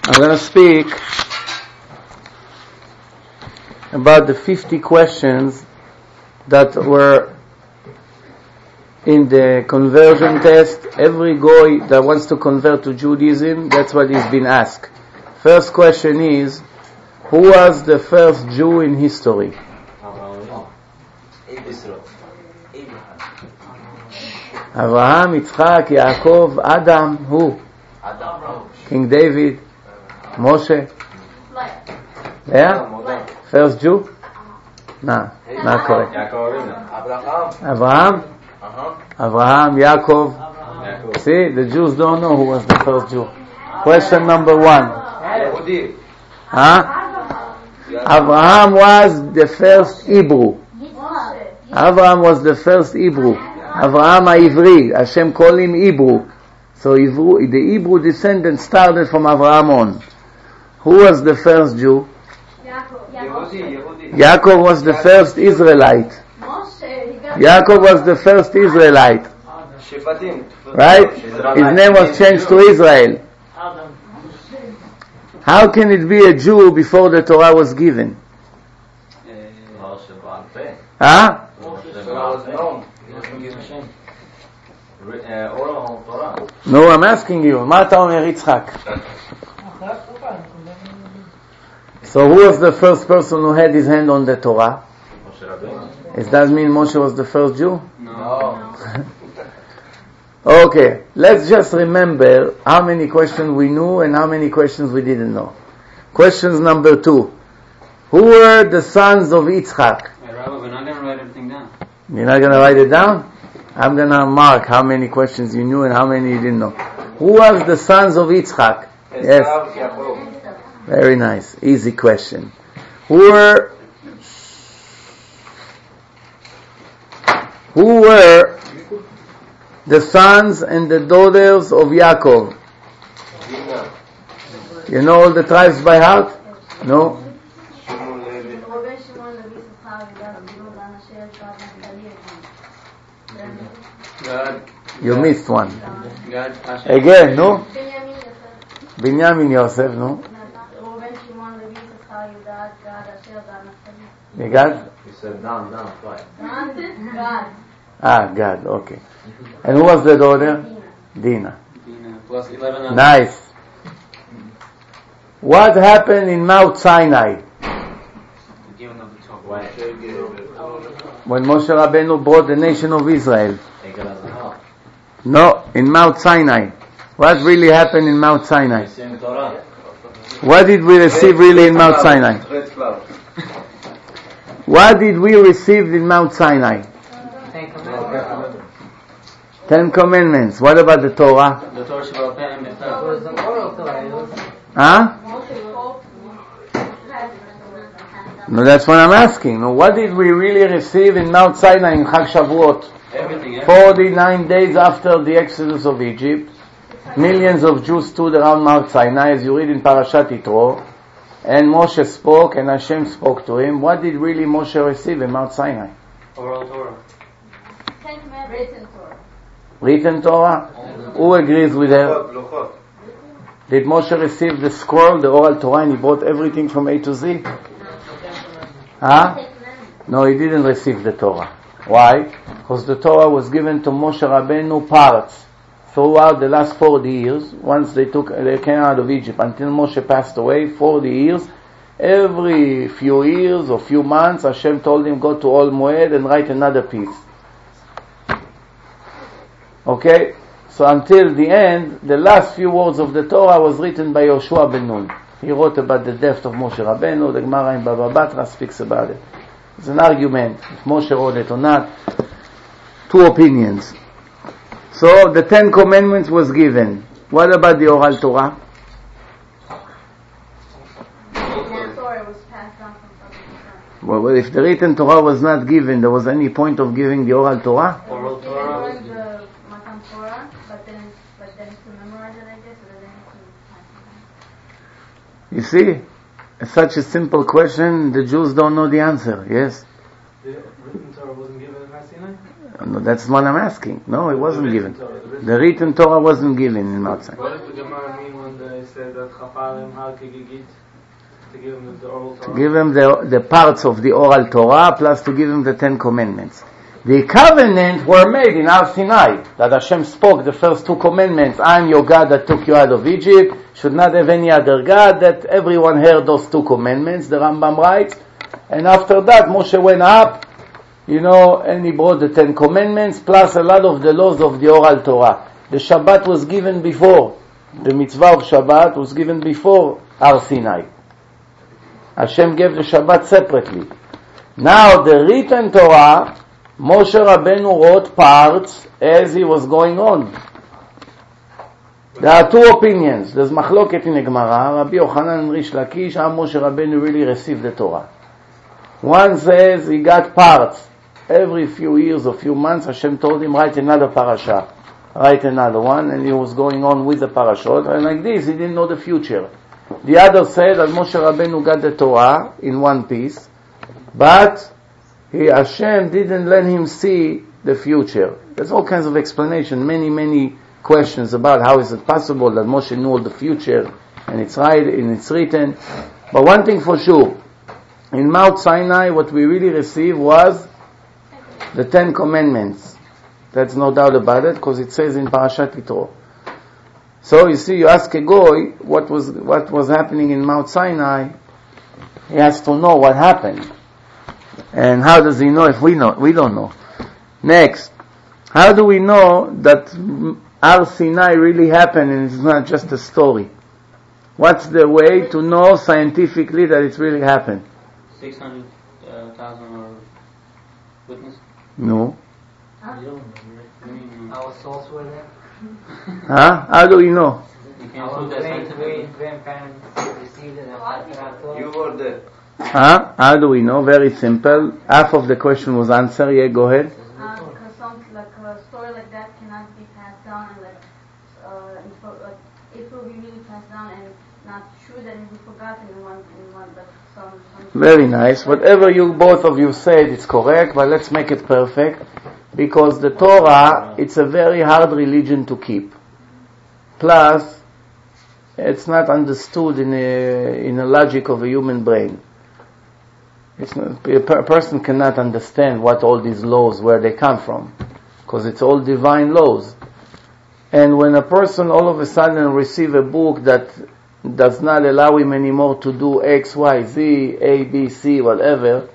I'm going to speak about the 50 questions that were in the conversion test. Every goy that wants to convert to Judaism, that's what he's been asked. First question is, who was the first Jew in history? Abraham, Yitzchak, Yaakov, Adam, who? King David, Moshe. Yeah? First Jew? No, not correct. Abraham? Abraham, Yaakov. See, the Jews don't know who was the first Jew. Question number 1. Abraham was the first Hebrew. Abraham was the first Hebrew. Abraham Ivri. Hashem called him Hebrew. So the Hebrew descendants started from Abraham on. Who was the first Jew? Yaakov was the first Israelite. Yaakov was the first Israelite. Right? His name was changed to Israel. How can it be a Jew before the Torah was given? Huh? No, I'm asking you. מה אתה אומר יצחק? So who was the first person who had his hand on the Torah? Does that mean Moshe was the first Jew? No. Okay, let's just remember how many questions we knew and how many questions we didn't know. Questions number 2. Who were the sons of Yitzchak? We're not going to write everything down. You're not going to write it down? I'm going to mark how many questions you knew and how many you didn't know. Who was the sons of Yitzchak? Yes. Very nice. Easy question. Who were the sons and the daughters of Yaakov? You know all the tribes by heart? No? You missed one. Again, no? Binyamin Yosef, no? You got? He said Dan twice. God, okay. And who was the daughter? Dina. Plus 11. Nice. What happened in Mount Sinai? When Moshe Rabbeinu brought the nation of Israel. No, in Mount Sinai. What really happened in Mount Sinai? What did we receive really in Mount Sinai? What did we receive in Mount Sinai? 10 Commandments. What about the Torah? The Torah. Huh? No, that's what I'm asking. No, what did we really receive in Mount Sinai in Chag Shavuot? Everything. 49 days after the exodus of Egypt, millions of Jews stood around Mount Sinai, as you read in Parashat Yitro, and Moshe spoke, and Hashem spoke to him. What did really Moshe receive in Mount Sinai? Oral Torah. Written Torah? Who agrees with her? Did Moshe receive the scroll, the oral Torah, and he brought everything from A to Z? Huh? No, he didn't receive the Torah. Why? Because the Torah was given to Moshe Rabbeinu parts throughout the last 40 years. Once they came out of Egypt until Moshe passed away, 40 years. Every few years or few months, Hashem told him, go to Ol Moed and write another piece. Okay? So until the end, the last few words of the Torah was written by Yoshua ben Nun. He wrote about the death of Moshe Rabbeinu. The Gemara in Baba Batra speaks about it. It's an argument if Moshe wrote it or not. 2 opinions. So the 10 Commandments was given. What about the oral Torah? Well, if the written Torah was not given, there was any point of giving the oral Torah? Oral Torah. You see, it's such a simple question, the Jews don't know the answer. Yes? The written Torah wasn't given in Har Sinai? No, that's what I'm asking. No, it wasn't given. The written Torah wasn't given in Mount Sinai. What does the Gemara mean when they say that Chafarim Hakigigit to give him the oral Torah? To give him the parts of the oral Torah plus to give him the 10 commandments. The covenant were made in Har Sinai, that Hashem spoke the first 2 commandments. I am your God that took you out of Egypt, should not have any other God, that everyone heard those 2 commandments, the Rambam writes. And after that, Moshe went up, and he brought the 10 commandments, plus a lot of the laws of the oral Torah. The Shabbat was given before. The mitzvah of Shabbat was given before Har Sinai. Hashem gave the Shabbat separately. Now, the written Torah, Moshe Rabbeinu wrote parts as he was going on. There are 2 opinions. There's machloket in the Gemara. Rabbi Yochanan and Rish Lakish, how Moshe Rabbeinu really received the Torah. One says he got parts. Every few years or few months, Hashem told him, write another parasha. Write another one, and he was going on with the parashot. And like this, he didn't know the future. The other said that Moshe Rabbeinu got the Torah in one piece, but Hashem didn't let him see the future. There's all kinds of explanation, many questions about how is it possible that Moshe knew all the future, and it's right, and it's written. But one thing for sure, in Mount Sinai, what we really received was the 10 commandments. That's no doubt about it, because it says in Parashat Yitro. So you see, you ask a goy what was happening in Mount Sinai, he has to know what happened. And how does he know if we know? We don't know. Next, how do we know that Har Sinai really happened and it's not just a story? What's the way to know scientifically that it really happened? 600,000 or witnesses? No. Our souls were there. How do we know? Our grandparents received it. You were there. How do we know? Very simple. Half of the question was answered. Yeah, go ahead. Because something like a story like that cannot be passed down, and it will be really passed down and not true, that it will be forgotten in one but some. Very nice. Whatever you both of you said, it's correct, but let's make it perfect, because the Torah, it's a very hard religion to keep. Plus, it's not understood in a logic of a human brain. A person cannot understand what all these laws, where they come from, because it's all divine laws. And when a person all of a sudden receive a book that does not allow him anymore to do X, Y, Z, A, B, C, whatever,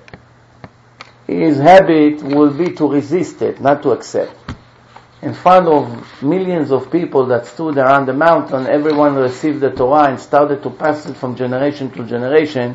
his habit will be to resist it, not to accept. In front of millions of people that stood around the mountain, everyone received the Torah and started to pass it from generation to generation.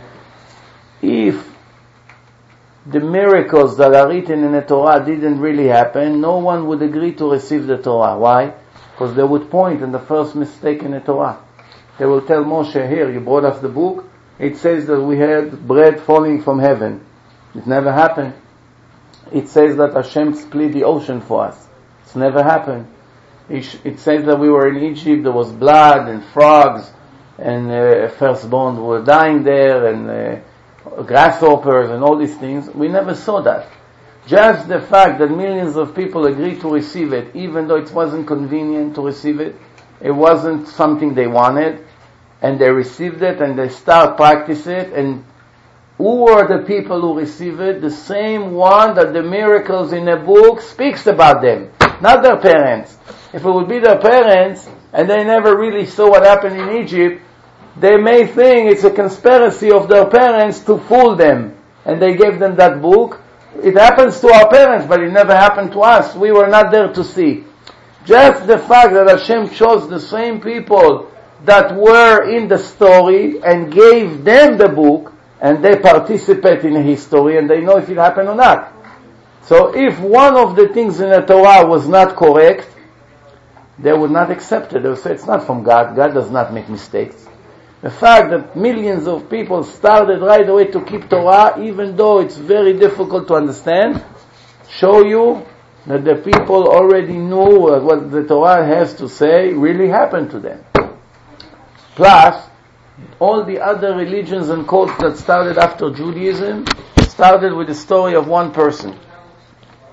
If the miracles that are written in the Torah didn't really happen, no one would agree to receive the Torah. Why? Because they would point in the first mistake in the Torah. They will tell Moshe, here, you brought us the book, it says that we had bread falling from heaven. It never happened. It says that Hashem split the ocean for us. It's never happened. It says that we were in Egypt, there was blood and frogs, and firstborn were dying there, and grasshoppers and all these things. We never saw that. Just the fact that millions of people agreed to receive it, even though it wasn't convenient to receive it, it wasn't something they wanted, and they received it and they start practice it. And who were the people who received it? The same one that the miracles in the book speaks about them, not their parents. If it would be their parents and they never really saw what happened in Egypt, they may think it's a conspiracy of their parents to fool them, and they gave them that book. It happens to our parents, but it never happened to us. We were not there to see. Just the fact that Hashem chose the same people that were in the story and gave them the book, and they participate in the history, and they know if it happened or not. So if one of the things in the Torah was not correct, they would not accept it. They would say it's not from God. God does not make mistakes. The fact that millions of people started right away to keep Torah, even though it's very difficult to understand, show you that the people already knew what the Torah has to say really happened to them. Plus, all the other religions and cults that started after Judaism started with the story of one person.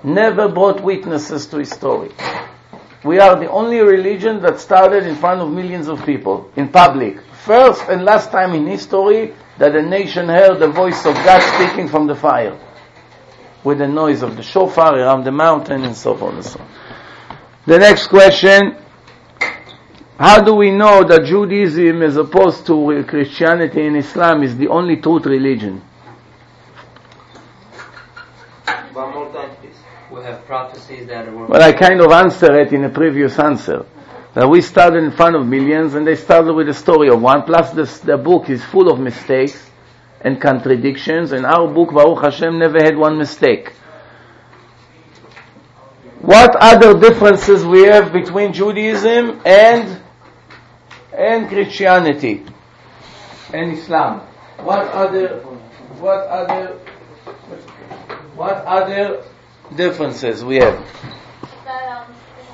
never brought witnesses to his story. We are the only religion that started in front of millions of people, in public. First and last time in history that a nation heard the voice of God speaking from the fire, with the noise of the shofar around the mountain and so on and so on. The next question: how do we know that Judaism, as opposed to Christianity and Islam, is the only truth religion? One more time, please. We have prophecies that were... Well, I kind of answered it in a previous answer. That we started in front of millions, and they started with the story of one, plus the book is full of mistakes and contradictions, and our book, Baruch Hashem, never had one mistake. What other differences we have between Judaism and Christianity and Islam? What other differences we have? That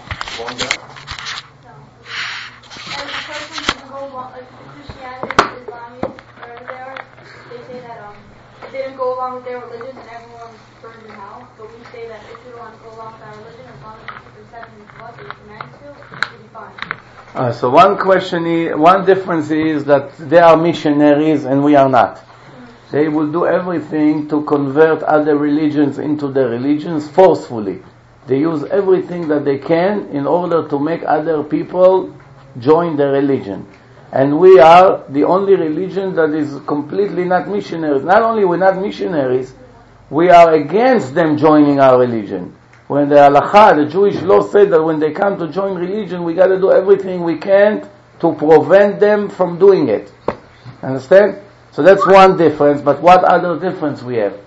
as a person doesn't go along, like Christianity and Islam are there, they say that it didn't go along with their religion and everyone burned in hell. But we say that if you don't want to go along with our religion, as long as it's accepting what they command to, it will be fine. So one difference is that they are missionaries and we are not. They will do everything to convert other religions into their religions forcefully. They use everything that they can in order to make other people join their religion. And we are the only religion that is completely not missionaries. Not only we're not missionaries, we are against them joining our religion. When the halakha, the Jewish law said that when they come to join religion, we got to do everything we can to prevent them from doing it. Understand? So that's one difference, but what other difference we have?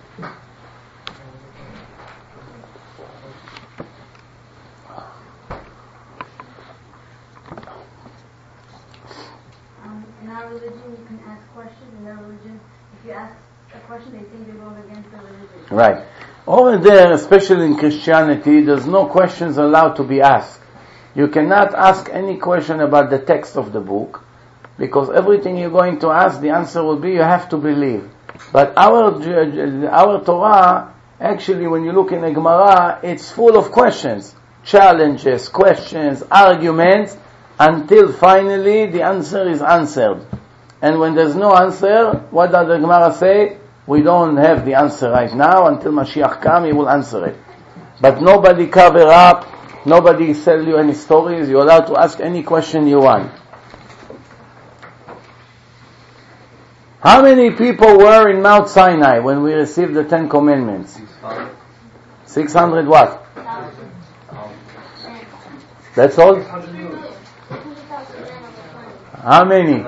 In our religion, you can ask questions. In their religion, if you ask a question, they think you're going against their religion. Right. Over there, especially in Christianity, there's no questions allowed to be asked. You cannot ask any question about the text of the book, because everything you're going to ask, the answer will be you have to believe. But our Torah, actually, when you look in the Gemara, it's full of questions, challenges, questions, arguments, until finally the answer is answered. And when there's no answer, what does the Gemara say? We don't have the answer right now. Until Mashiach comes, he will answer it. But nobody cover up, nobody sell you any stories. You're allowed to ask any question you want. How many people were in Mount Sinai when we received the 10 Commandments? 600 what? That's all? How many?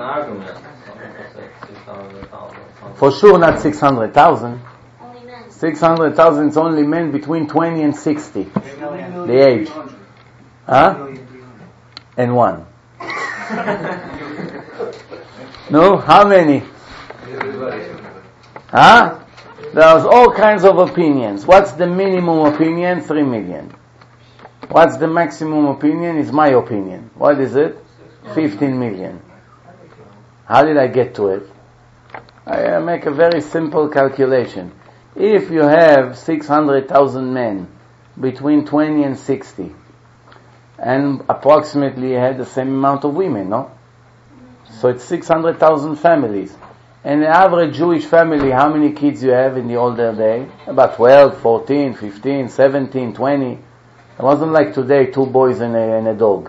For sure not 600,000. 600,000 is only men between 20 and 60. The age. Huh? And one. No? How many? Huh? There's all kinds of opinions. What's the minimum opinion? 3 million. What's the maximum opinion? Is my opinion. What is it? 15 million. How did I get to it? I make a very simple calculation. If you have 600,000 men between 20 and 60, and approximately you had the same amount of women, no? So it's 600,000 families. And the average Jewish family, how many kids you have in the older day? About 12, 14, 15, 17, 20. It wasn't like today, 2 boys and a dog.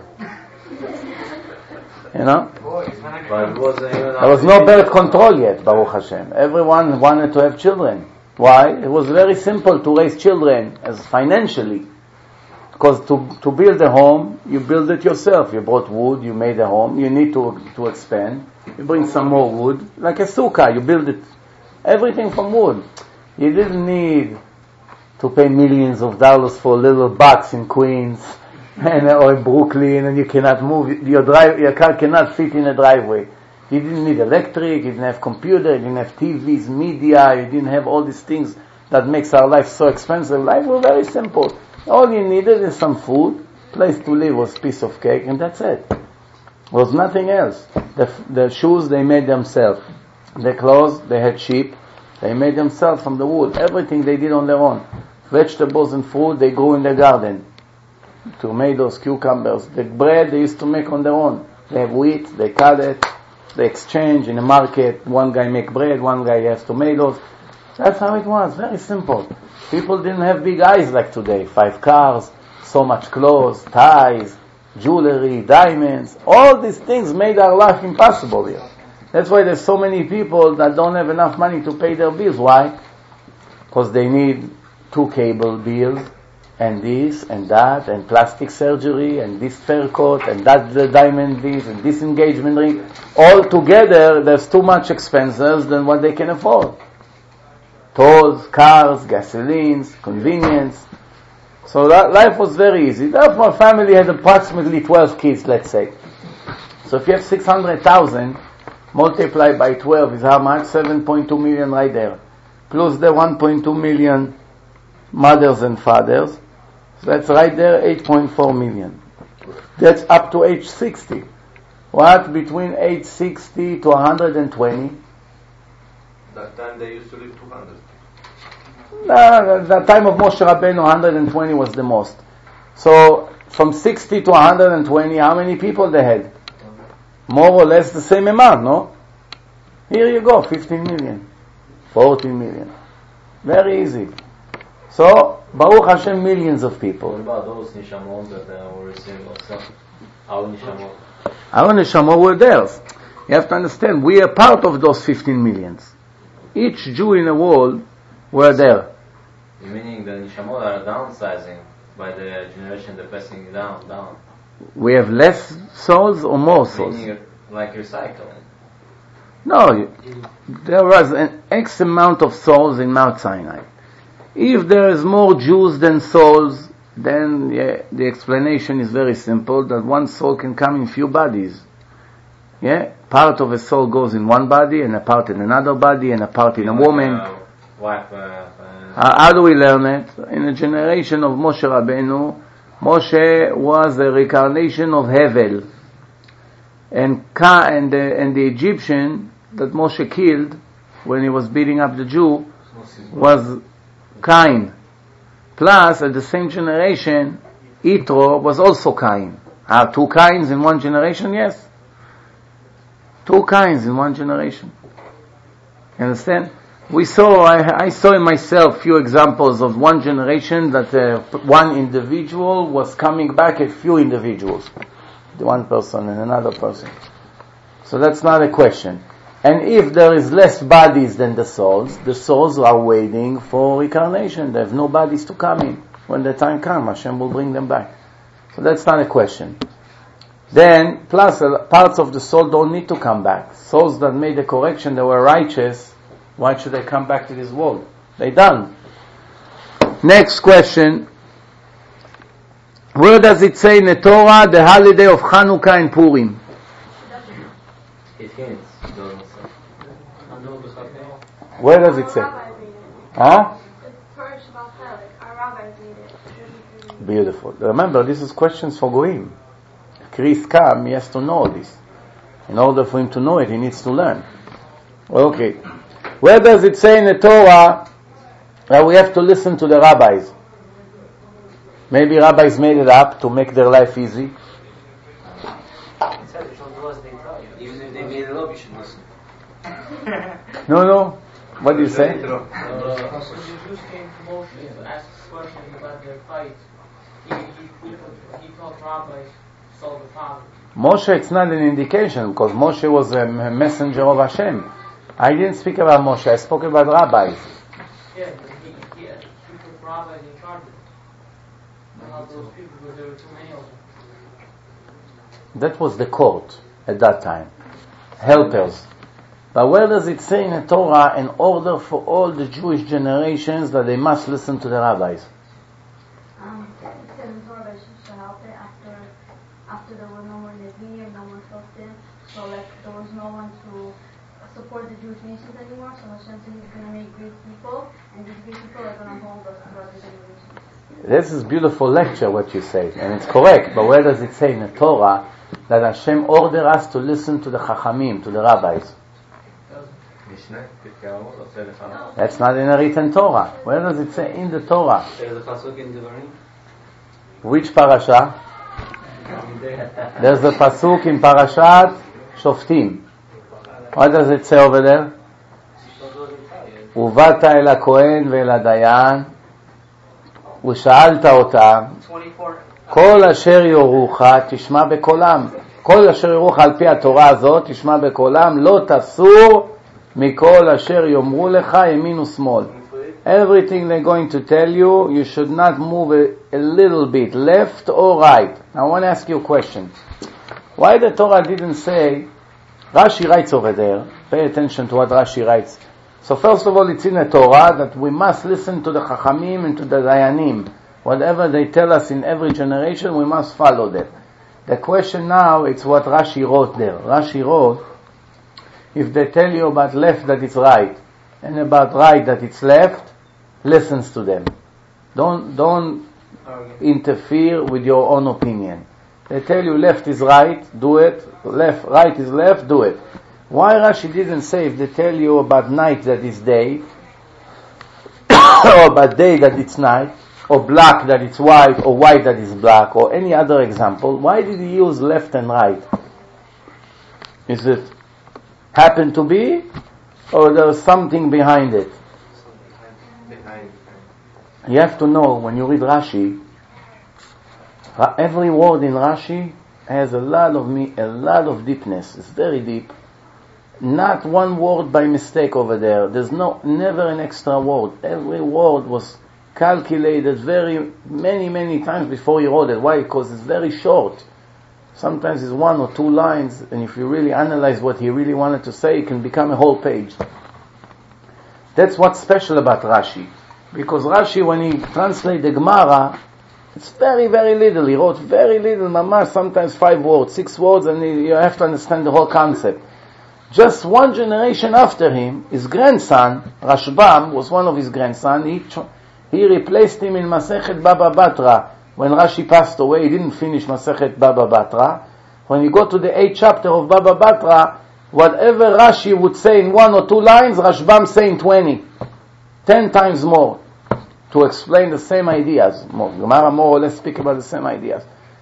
You know? There was no birth control yet, Baruch Hashem. Everyone wanted to have children. Why? It was very simple to raise children as financially. Because to build a home, you build it yourself. You brought wood, you made a home, you need to expand. You bring some more wood, like a sukkah, you build it. Everything from wood. You didn't need to pay millions of dollars for a little box in Queens or in Brooklyn, and you cannot move. Your car cannot fit in a driveway. You didn't need electric, you didn't have computer, you didn't have TVs, media, you didn't have all these things that makes our life so expensive. Life was very simple. All you needed is some food, place to live was a piece of cake, and that's it. There was nothing else. The shoes they made themselves. The clothes, they had sheep. They made themselves from the wood. Everything they did on their own. Vegetables and fruit, they grew in the garden. Tomatoes, cucumbers. The bread they used to make on their own. They have wheat, they cut it, they exchange in the market. One guy make bread, one guy has tomatoes. That's how it was, very simple. People didn't have big eyes like today. 5 cars, so much clothes, ties, jewelry, diamonds. All these things made our life impossible here. That's why there's so many people that don't have enough money to pay their bills. Why? Because they need 2 cable bills, and this and that, and plastic surgery, and this fur coat, and that the diamond this, and this engagement ring. All together, there's too much expenses than what they can afford. Tolls, cars, gasolines, convenience. So that life was very easy. Therefore, a family had approximately 12 kids, let's say. So if you have 600,000, multiplied by 12 is how much? 7.2 million right there. Plus the 1.2 million mothers and fathers. So that's right there, 8.4 million. That's up to age 60. What? Between age 60 to 120? That time they used to live 200. The time of Moshe Rabbeinu, 120 was the most. So, from 60 to 120, how many people they had? More or less the same amount, no? Here you go, 15 million, 14 million. Very easy. So, Baruch Hashem, millions of people. What about those nishamot that were received also? Our nishamot? Our neshamot were theirs. You have to understand, we are part of those 15 millions. Each Jew in the world were there. Meaning the nishamot are downsizing by the generation, they're passing down. We have less souls or more souls? Meaning like recycling. No, there was an X amount of souls in Mount Sinai. If there is more Jews than souls, then the explanation is very simple, that one soul can come in few bodies. Part of a soul goes in one body, and a part in another body, and a part in a woman. How do we learn it? In the generation of Moshe Rabbeinu, Moshe was a reincarnation of Hevel. And the Egyptian that Moshe killed when he was beating up the Jew was Cain. Plus, at the same generation, Yitro was also Cain. Are 2 Cains in one generation? Yes. 2 Cains in one generation. You understand? I saw in myself few examples of one generation that one individual was coming back at few individuals. One person and another person. So that's not a question. And if there is less bodies than the souls are waiting for reincarnation. They have no bodies to come in. When the time comes, Hashem will bring them back. So that's not a question. Then, plus, parts of the soul don't need to come back. Souls that made a correction, they were righteous, why should they come back to this world? They done. Next question. Where does it say in the Torah the holiday of Hanukkah and Purim? It hints. Where does it say? Huh? Beautiful. Remember, this is questions for Goyim. If Chris comes, he has to know this. In order for him to know it, he needs to learn. Okay. Where does it say in the Torah that we have to listen to the rabbis? Maybe rabbis made it up to make their life easy. Even if they made it up, you should listen. No. What do you say? When the Jews came to Moshe to ask questions about their fight, he told rabbis to solve the problem. Moshe, it's not an indication, because Moshe was a messenger of Hashem. I didn't speak about Moshe, I spoke about rabbis. Yeah, but he put rabbis in charge of it. And help those people because there were too many of them. That was the court at that time. Helpers. But where does it say in the Torah, in order for all the Jewish generations, that they must listen to the rabbis? It said in Torah that should help it after there was no more Levi and no more Shoftim, so there was no one to support the Jewish nations anymore, so Hashem said He's going to make great people, and these great people are going to hold us throughout the generations. This is beautiful lecture, what you say, and it's correct, but where does it say in the Torah that Hashem ordered us to listen to the Chachamim, to the rabbis? That's not in the written Torah. Where does it say in the Torah? There's a pasuk in Devarim. Which parasha? There's a pasuk in Parashat Shoftim. What does it say over there? ובאת אל הכהן ואל הדיין ושאלת אותם כל אשר יורוך תשמע בקולם, כל אשר יורוך על פי התורה הזאת תשמע בקולם, לא תסור מכל אשר יאמרו לך ימין ושמאל. Everything they're going to tell you, you should not move a little bit left or right. Now I want to ask you a question. Why the Torah didn't say, Rashi writes over there, pay attention to what Rashi writes. So first of all, it's in the Torah that we must listen to the Chachamim and to the Dayanim. Whatever they tell us in every generation, we must follow them. The question now, it's what Rashi wrote there. Rashi wrote, if they tell you about left that it's right, and about right that it's left, listens to them. Don't interfere with your own opinion. They tell you left is right, do it. Right is left, do it. Why Rashi didn't say if they tell you about night that is day, or about day that it's night, or black that it's white, or white that is black, or any other example, why did he use left and right? Is it happen to be, or there's something behind it? You have to know, when you read Rashi, every word in Rashi has a lot of deepness. It's very deep. Not one word by mistake over there. There's never an extra word. Every word was calculated many times before he wrote it. Why? Because it's very short. Sometimes it's 1 or 2 lines, and if you really analyze what he really wanted to say, it can become a whole page. That's what's special about Rashi. Because Rashi, when he translates the Gemara, it's very little. He wrote very little, mamash, sometimes 5 words, 6 words, and you have to understand the whole concept. Just one generation after him, his grandson, Rashbam, was one of his grandsons. He replaced him in Masechet Baba Batra. When Rashi passed away, he didn't finish Masechet Baba Batra. When you go to the 8th chapter of Baba Batra, whatever Rashi would say in 1 or 2 lines, Rashbam say in 20. 10 times more. To explain the same ideas. Gemara more or less speak about the same ideas.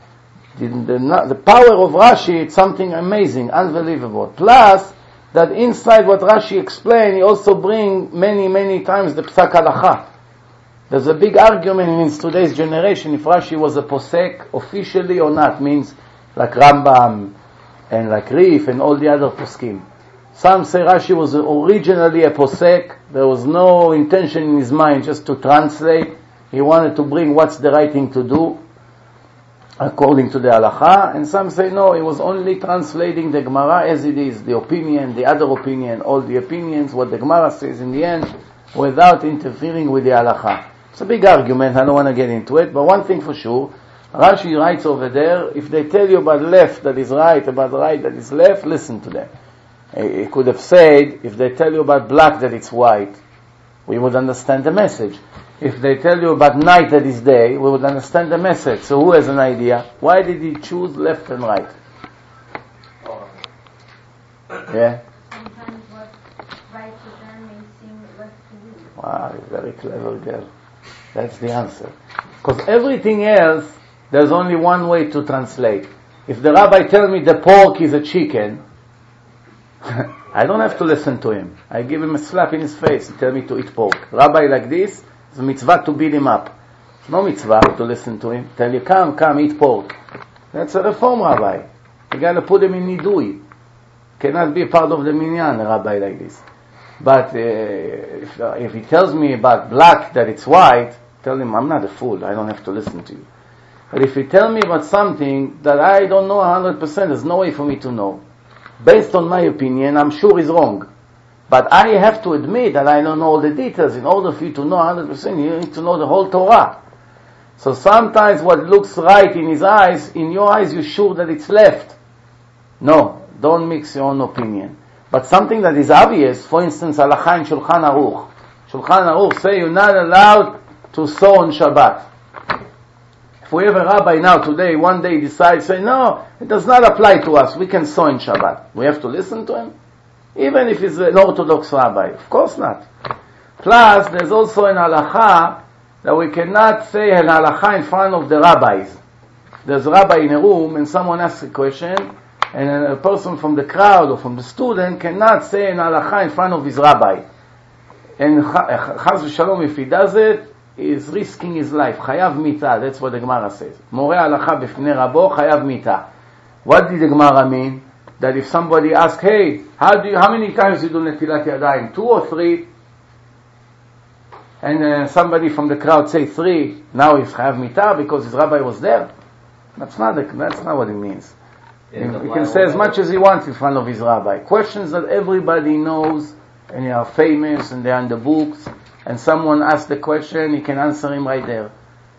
The power of Rashi, it's something amazing, unbelievable. Plus, that inside what Rashi explained, he also bring many times the Psak Halacha. There's a big argument in today's generation if Rashi was a posek officially or not. Means like Rambam and like Rif and all the other poskim. Some say Rashi was originally a posek. There was no intention in his mind just to translate. He wanted to bring what's the right thing to do according to the halacha. And some say no, he was only translating the Gemara as it is, the opinion, the other opinion, all the opinions, what the Gemara says in the end, without interfering with the halacha. It's a big argument, I don't want to get into it, but one thing for sure, Rashi writes over there, if they tell you about left that is right, about right that is left, listen to them. He could have said, if they tell you about black that it's white, we would understand the message. If they tell you about night that is day, we would understand the message. So who has an idea? Why did he choose left and right? Yeah? Sometimes what right to them may seem left to you. Wow, you're a very clever girl. That's the answer. Because everything else, there's only one way to translate. If the rabbi tells me the pork is a chicken, I don't have to listen to him. I give him a slap in his face and tell me to eat pork. Rabbi like this, it's a mitzvah to beat him up. It's no mitzvah to listen to him. Tell you, come, eat pork. That's a reform rabbi. You gotta put him in nidui. Cannot be part of the minyan, a rabbi like this. But if he tells me about black, that it's white, tell him, I'm not a fool. I don't have to listen to you. But if he tell me about something that I don't know 100%, there's no way for me to know. Based on my opinion, I'm sure he's wrong. But I have to admit that I don't know all the details. In order for you to know 100%, you need to know the whole Torah. So sometimes what looks right in his eyes, in your eyes, you're sure that it's left. No, don't mix your own opinion. But something that is obvious, for instance, Halakha in Shulchan Aruch. Shulchan Aruch say you're not allowed to sow on Shabbat. If we have a rabbi now today, one day decides, say, no, it does not apply to us, we can sow in Shabbat. We have to listen to him? even if he's an Orthodox rabbi. Of course not. Plus, there's also an halacha that we cannot say an halacha in front of the rabbis. There's a rabbi in a room and someone asks a question, and a person from the crowd or from the student cannot say an halacha in front of his rabbi. And chas v'shalom, if he does it, he is risking his life. Chayav mita, that's what the Gemara says. Moreh halacha b'fnei rabo, chayav mita. What did the Gemara mean? That if somebody asks, hey, how many times you do netilat yadayim? 2 or 3? And somebody from the crowd say 3. Now he's chayav mita because his rabbi was there. That's not what it means. He can say as much as he wants in front of his rabbi. Questions that everybody knows and they are famous and they are in the books, and someone asks the question, he can answer him right there.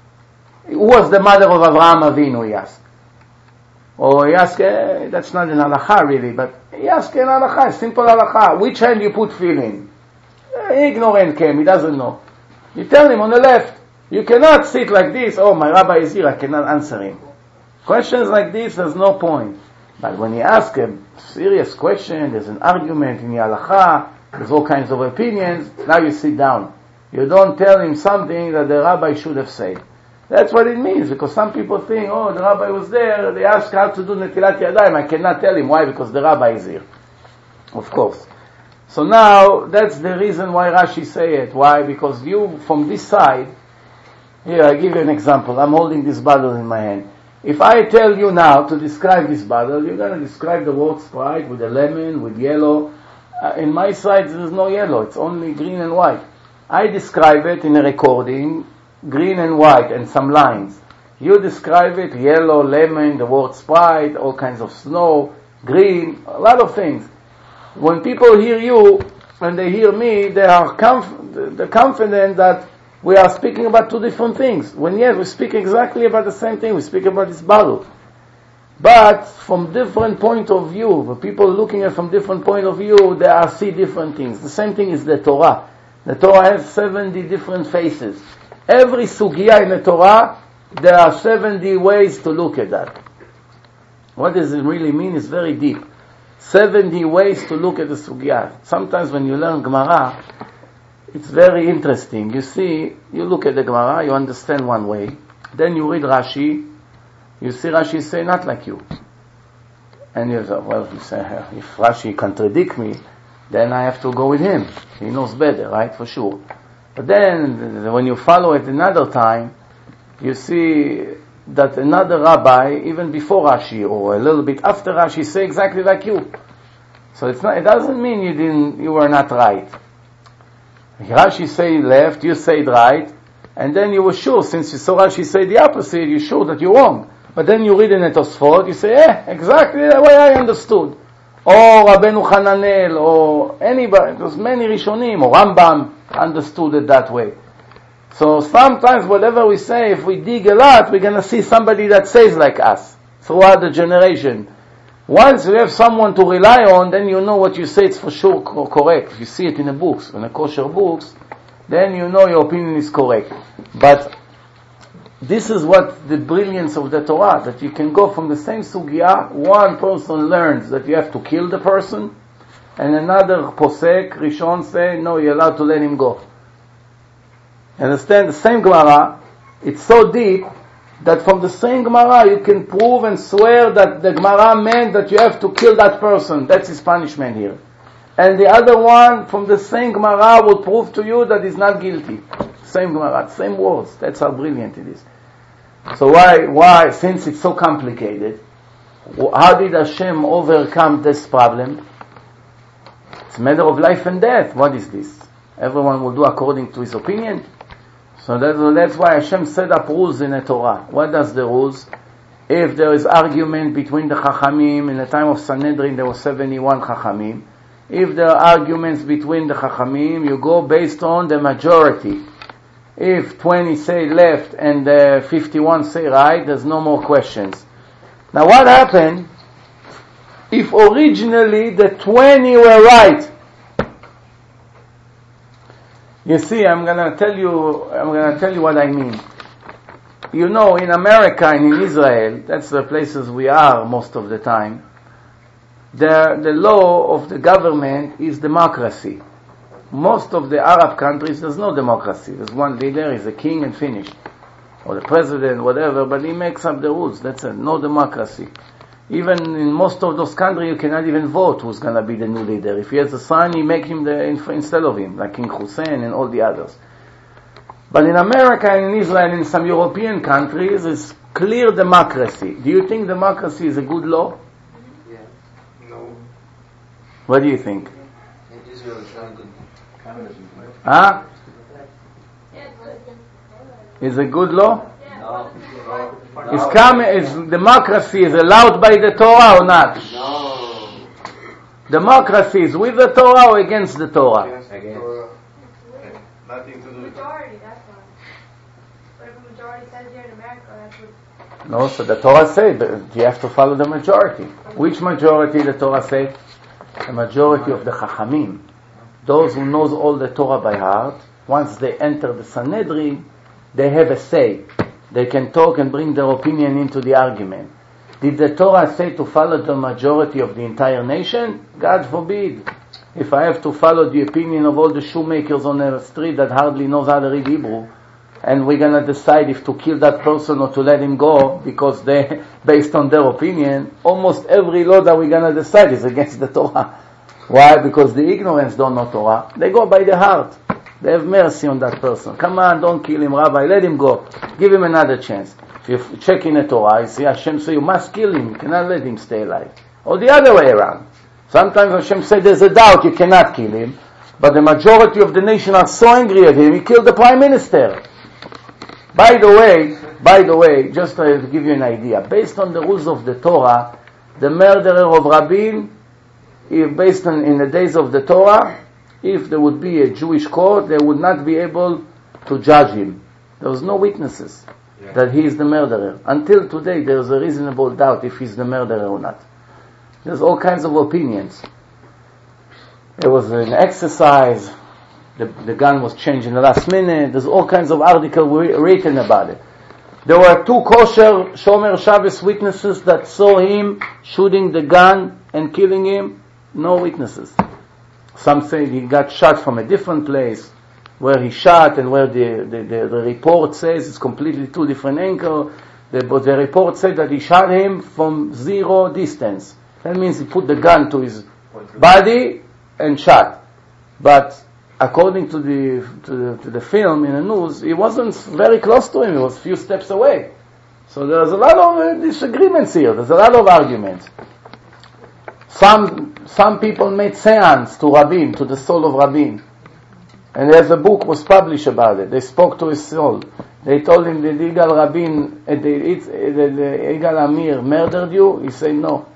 Who was the mother of Avraham Avinu, he asked. Or he asked, that's not an halacha really, but he asked an halacha, simple halacha. Which hand you put fill in? Ignorant came, he doesn't know. You tell him on the left. You cannot sit like this, oh my rabbi is here, I cannot answer him. Questions like this, there's no point. But when you ask a serious question, there's an argument in the halacha, there's all kinds of opinions, now you sit down. You don't tell him something that the rabbi should have said. That's what it means, because some people think, oh, the rabbi was there, they asked how to do netilat yadayim, I cannot tell him. Why? Because the rabbi is here. Of course. So now, that's the reason why Rashi say it. Why? Because you, from this side, here, I give you an example. I'm holding this bottle in my hand. If I tell you now to describe this bottle, you're going to describe the word Sprite with a lemon, with yellow. In my side, there's no yellow. It's only green and white. I describe it in a recording, green and white, and some lines. You describe it, yellow, lemon, the word Sprite, all kinds of snow, green, a lot of things. When people hear you, when they hear me, they are confident that we are speaking about 2 different things. When yes, we speak exactly about the same thing. We speak about this bottle. But from different point of view, the people looking at from different point of view, they see different things. The same thing is the Torah. The Torah has 70 different faces. Every sugya in the Torah, there are 70 ways to look at that. What does it really mean? It's very deep. 70 ways to look at the sugya. Sometimes when you learn Gemara, it's very interesting. You see, you look at the Gemara, you understand one way. Then you read Rashi, you see Rashi say not like you. And you say, well, you say, if Rashi contradict me, then I have to go with him. He knows better, right? For sure. But then, when you follow it another time, you see that another rabbi, even before Rashi, or a little bit after Rashi, say exactly like you. So it doesn't mean you were not right. Rashi say left, you said right, and then you were sure, since you saw Rashi say the opposite, you're sure that you're wrong. But then you read in the Tosfot, you say, exactly the way I understood. Or Rabbeinu Hananel, or anybody, there's many Rishonim, or Rambam understood it that way. So sometimes whatever we say, if we dig a lot, we're going to see somebody that says like us, throughout the generation. Once you have someone to rely on, then you know what you say is for sure correct. If you see it in the books, in the kosher books, then you know your opinion is correct. But this is what the brilliance of the Torah, that you can go from the same sugya, one person learns that you have to kill the person, and another posek, Rishon, say, no, you're allowed to let him go. Understand? The same Gemara, it's so deep, that from the same Gemara you can prove and swear that the Gemara meant that you have to kill that person. That's his punishment here. And the other one from the same Gemara will prove to you that he's not guilty. Same Gemara, same words. That's how brilliant it is. So why, since it's so complicated, how did Hashem overcome this problem? It's a matter of life and death. What is this? Everyone will do according to his opinion? So that's why Hashem set up rules in the Torah. What does the rules? If there is argument between the Chachamim, in the time of Sanhedrin there were 71 Chachamim. If there are arguments between the Chachamim, you go based on the majority. If 20 say left and 51 say right, there's no more questions. Now what happened if originally the 20 were right? You see, I'm gonna tell you what I mean. You know, in America and in Israel, that's the places we are most of the time, the law of the government is democracy. Most of the Arab countries, there's no democracy. There's one leader, he's a king and finished. Or the president, whatever, but he makes up the rules. That's it. No democracy. Even in most of those countries, you cannot even vote who's going to be the new leader. If he has a son, he make him instead of him, like King Hussein and all the others. But in America and in Israel and in some European countries, it's clear democracy. Do you think democracy is a good law? Yeah. No. What do you think? In Israel, it's not good. Huh? Is a good law? No. Is democracy is allowed by the Torah or not? No. Democracy is with the Torah or against the Torah? Against. Nothing to do with it. Majority, that's why. But if a majority says here in America, that's what. No, so the Torah said you have to follow the majority. Which majority the Torah said? The majority of the Chachamim. Those who knows all the Torah by heart, once they enter the Sanhedrin, they have a say. They can talk and bring their opinion into the argument. Did the Torah say to follow the majority of the entire nation? God forbid. If I have to follow the opinion of all the shoemakers on the street that hardly knows how to read Hebrew, and we're going to decide if to kill that person or to let him go because they, based on their opinion, almost every law that we're going to decide is against the Torah. Why? Because the ignorance don't know Torah. They go by the heart. They have mercy on that person. Come on, don't kill him, Rabbi. Let him go. Give him another chance. If you check in the Torah, you see Hashem say you must kill him. You cannot let him stay alive. Or the other way around. Sometimes Hashem say there's a doubt you cannot kill him. But the majority of the nation are so angry at him, he killed the prime minister. By the way, just to give you an idea, based on the rules of the Torah, the murderer of Rabin, based on in the days of the Torah, if there would be a Jewish court, they would not be able to judge him. There was no witnesses that he is the murderer. Until today, there is a reasonable doubt if he's the murderer or not. There's all kinds of opinions. There was an exercise. The gun was changed in the last minute. There's all kinds of articles written about it. There were 2 kosher Shomer Shabbos witnesses that saw him shooting the gun and killing him. No witnesses. Some say he got shot from a different place, where he shot and where the report says it's completely 2 different angles. But the report said that he shot him from 0 distance. That means he put the gun to his body and shot. But according to the film in the news, he wasn't very close to him. He was a few steps away. So there's a lot of disagreements here. There's a lot of arguments. Some people made seance to Rabin, to the soul of Rabin. And there's a book was published about it. They spoke to his soul. They told him that Yigal Rabin, the Yigal Amir murdered you. He said no.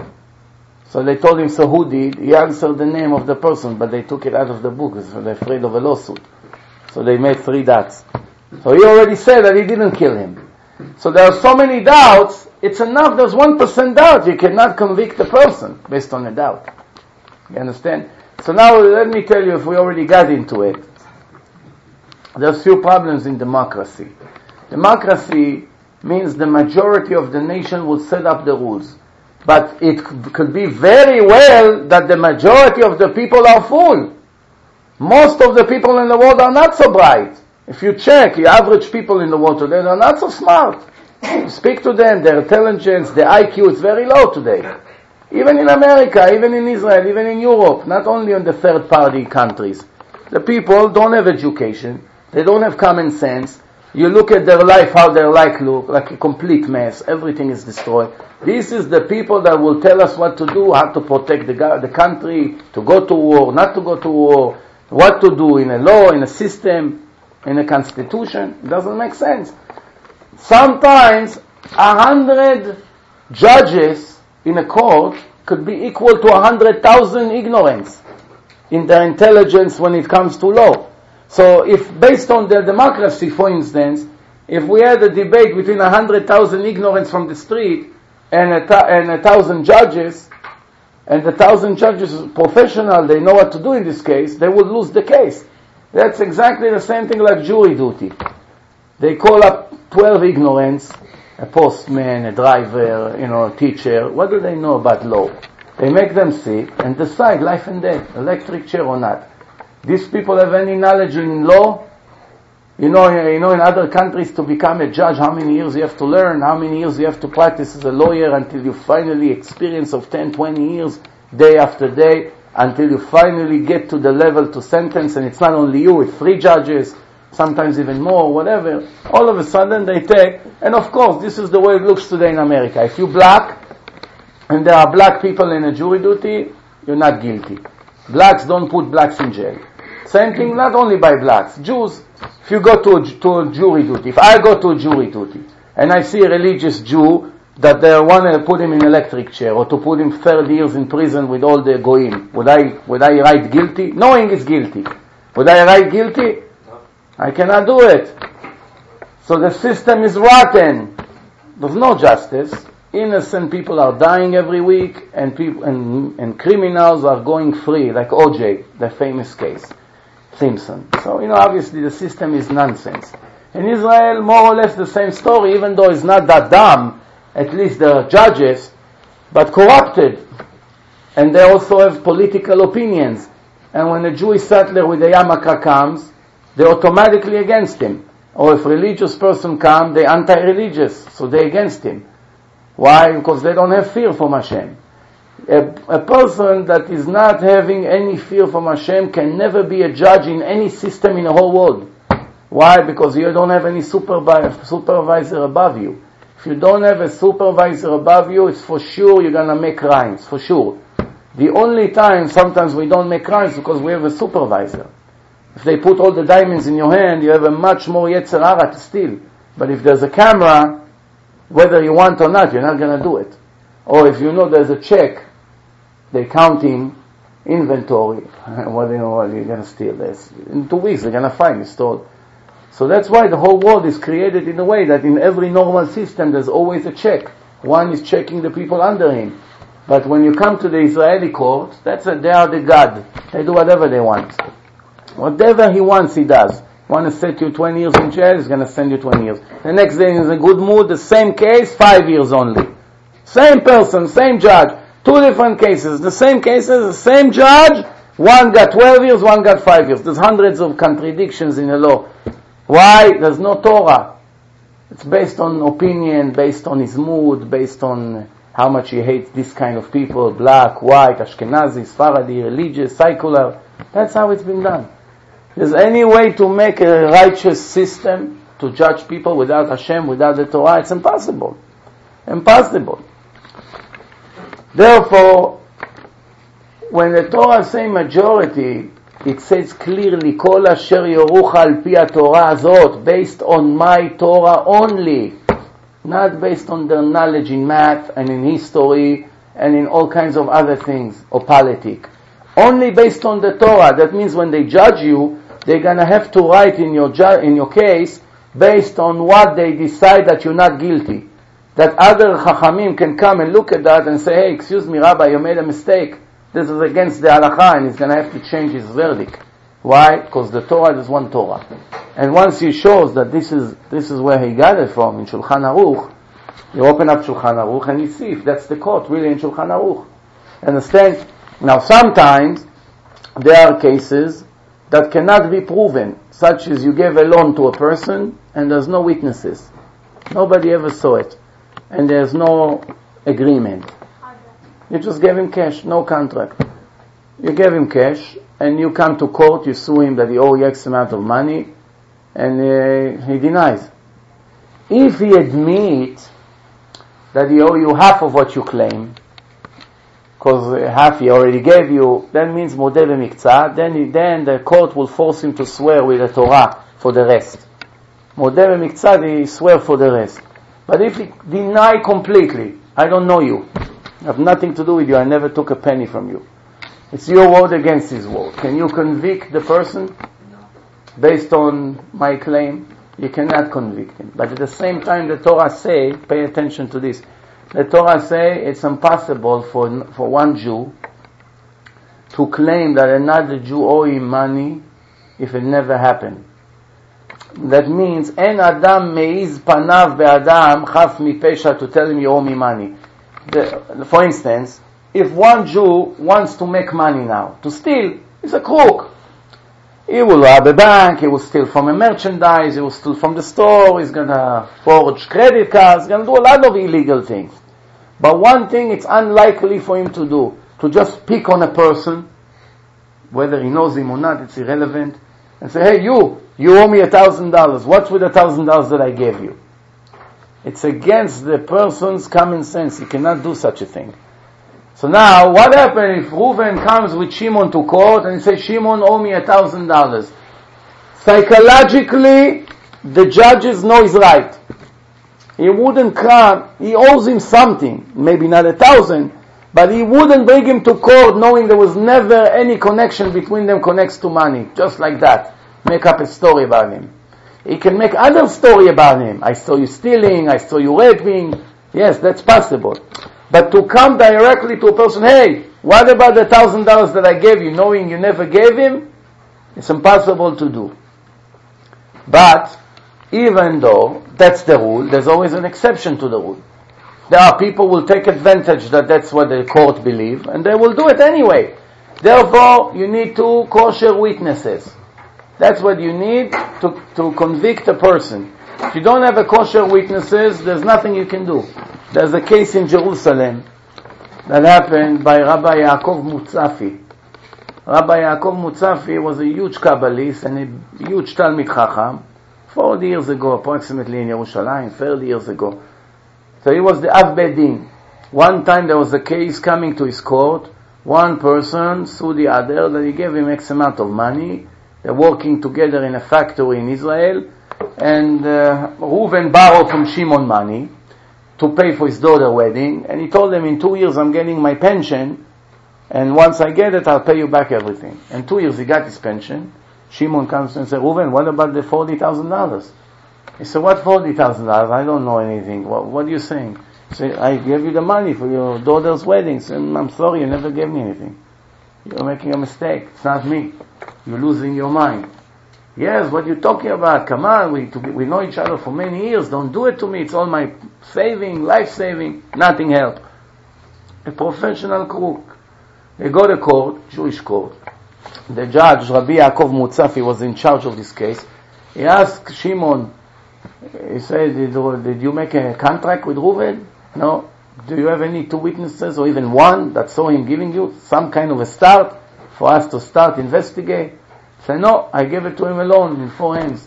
So they told him, so who did? He answered the name of the person, but they took it out of the book. So they're afraid of a lawsuit. So they made 3 dots. So he already said that he didn't kill him. So there are so many doubts. It's enough. There's 1% doubt. You cannot convict the person based on a doubt. You understand? So now let me tell you, if we already got into it, there's few problems in democracy. Democracy means the majority of the nation will set up the rules. But it could be very well that the majority of the people are fool. Most of the people in the world are not so bright. If you check the average people in the world today, they're not so smart. You speak to them, their intelligence, their IQ is very low today. Even in America, even in Israel, even in Europe, not only in the third party countries. The people don't have education, they don't have common sense. You look at their life, how their life look, like a complete mess, everything is destroyed. This is the people that will tell us what to do, how to protect the country, to go to war, not to go to war, what to do in a law, in a system, in a constitution. It doesn't make sense. Sometimes 100 judges in a court could be equal to 100,000 ignorance in their intelligence when it comes to law. So if based on the democracy, for instance, if we had a debate between 100,000 ignorance from the street and 1,000 judges, and the 1,000 judges are professional, they know what to do in this case, they would lose the case. That's exactly the same thing like jury duty. They call up 12 ignorance, a postman, a driver, a teacher. What do they know about law? They make them sit and decide life and death, electric chair or not. These people have any knowledge in law? You know, in other countries, to become a judge, how many years you have to learn, how many years you have to practice as a lawyer until you finally experience of 10, 20 years, day after day, until you finally get to the level to sentence, and it's not only you, it's 3 judges, sometimes even more, whatever. All of a sudden they take, and of course, this is the way it looks today in America. If you're black, and there are black people in a jury duty, you're not guilty. Blacks don't put blacks in jail. Same thing, not only by blacks, Jews. If you go to a jury duty, if I go to a jury duty, and I see a religious Jew that they want to put him in electric chair, or to put him 30 years in prison with all the goyim, would I write guilty? Knowing he's guilty. Would I write guilty? I cannot do it. So the system is rotten. There's no justice. Innocent people are dying every week, and people and criminals are going free, like OJ, the famous case, Simpson. So, obviously the system is nonsense. In Israel, more or less the same story, even though it's not that dumb, at least there are judges, but corrupted. And they also have political opinions. And when a Jewish settler with a yarmulke comes, they're automatically against him. Or if a religious person comes, they're anti-religious, so they're against him. Why? Because they don't have fear from Hashem. A person that is not having any fear from Hashem can never be a judge in any system in the whole world. Why? Because you don't have any supervisor above you. If you don't have a supervisor above you, it's for sure you're going to make crimes, for sure. The only time sometimes we don't make crimes because we have a supervisor. If they put all the diamonds in your hand, you have a much more Yetzer Hara to steal. But if there's a camera, whether you want or not, you're not going to do it. Or if you know there's a check, they're counting inventory. What you're going to steal? This in 2 weeks they're going to find it stolen. So that's why the whole world is created in a way that in every normal system there's always a check. One is checking the people under him. But when you come to the Israeli court, they are the God. They do whatever they want. Whatever he wants, he does. Want to set you 20 years in jail, he's going to send you 20 years. The next day he's in a good mood, the same case, 5 years only. Same person, same judge. 2 different cases, the same cases, the same judge. One got 12 years, one got 5 years. There's hundreds of contradictions in the law. Why? There's no Torah. It's based on opinion, based on his mood, based on how much he hates this kind of people, black, white, Ashkenazi, Sephardi, religious, secular. That's how it's been done. There's any way to make a righteous system to judge people without Hashem, without the Torah? It's impossible. Impossible. Therefore, when the Torah says majority, it says clearly, Kol asher yorucha al pi Torah azot, based on my Torah only, not based on their knowledge in math and in history and in all kinds of other things, or politics. Only based on the Torah. That means when they judge you, they're going to have to write in your case based on what they decide that you're not guilty. That other Chachamim can come and look at that and say, hey, excuse me, Rabbi, you made a mistake. This is against the halakha, and he's going to have to change his verdict. Why? Because the Torah is one Torah. And once he shows that this is where he got it from, in Shulchan Aruch, you open up Shulchan Aruch and you see if that's the quote really in Shulchan Aruch. Understand? Now sometimes there are cases that cannot be proven, such as you gave a loan to a person and there's no witnesses. Nobody ever saw it. And there's no agreement. You just gave him cash, no contract. You gave him cash and you come to court, you sue him that he owes X amount of money and he denies. If he admits that he owes you half of what you claim, because half he already gave you, that means modeh v'miktzah, then the court will force him to swear with the Torah for the rest. Modeh v'miktzah, he swear for the rest. But if he deny completely, I don't know you, I have nothing to do with you, I never took a penny from you, it's your word against his word, can you convict the person based on my claim? You cannot convict him. But at the same time the Torah say, pay attention to this, the Torah say it's impossible for one Jew to claim that another Jew owe him money if it never happened. That means, En Adam meiz panav be'adam chaf mi pesha, to tell him you owe me money. For instance, if one Jew wants to make money now, to steal, he's a crook. He will rob a bank, he will steal from a merchandise, he will steal from the store, he's gonna forge credit cards, he's gonna do a lot of illegal things. But one thing it's unlikely for him to do, to just pick on a person, whether he knows him or not, it's irrelevant, and say, hey, you owe me $1,000. What's with $1,000 that I gave you? It's against the person's common sense. He cannot do such a thing. So now, what happens if Reuven comes with Shimon to court and he says, Shimon owe me $1,000? Psychologically, the judges know he's right. He wouldn't come, he owes him something, maybe not 1,000, but he wouldn't bring him to court knowing there was never any connection between them connects to money. Just like that. Make up a story about him. He can make other story about him. I saw you stealing, I saw you raping. Yes, that's possible. But to come directly to a person, hey, what about the $1,000 that I gave you, knowing you never gave him? It's impossible to do. But, even though that's the rule, there's always an exception to the rule. There are people who will take advantage that that's what the court believe, and they will do it anyway. Therefore, you need 2 kosher witnesses. That's what you need to convict a person. If you don't have a kosher witnesses, there's nothing you can do. There's a case in Jerusalem that happened by Rabbi Yaakov Mutzafi. Rabbi Yaakov Mutzafi was a huge Kabbalist and a huge Talmid Chacham 40 years ago, approximately in Yerushalayim, 30 years ago. So he was the Av Beit Din. One time there was a case coming to his court. One person sued the other that he gave him X amount of money. They're working together in a factory in Israel. And Reuven borrowed from Shimon money to pay for his daughter's wedding. And he told them, in 2 years I'm getting my pension. And once I get it, I'll pay you back everything. In 2 years he got his pension. Shimon comes and says, Reuven, what about the $40,000? He said, what $40,000? I don't know anything. What are you saying? He said, I gave you the money for your daughter's wedding. Said, I'm sorry, you never gave me anything. You're making a mistake. It's not me. You're losing your mind. Yes, what are you talking about? Come on, we know each other for many years. Don't do it to me. It's all my saving, life saving. Nothing helped. A professional crook. They go to court, Jewish court. The judge, Rabbi Yaakov Mutzafi, was in charge of this case. He asked Shimon, he said, did you make a contract with Reuven? No. Do you have any 2 witnesses or even one that saw him giving you some kind of a start for us to start investigate? He said, no, I gave it to him alone in 4 hands.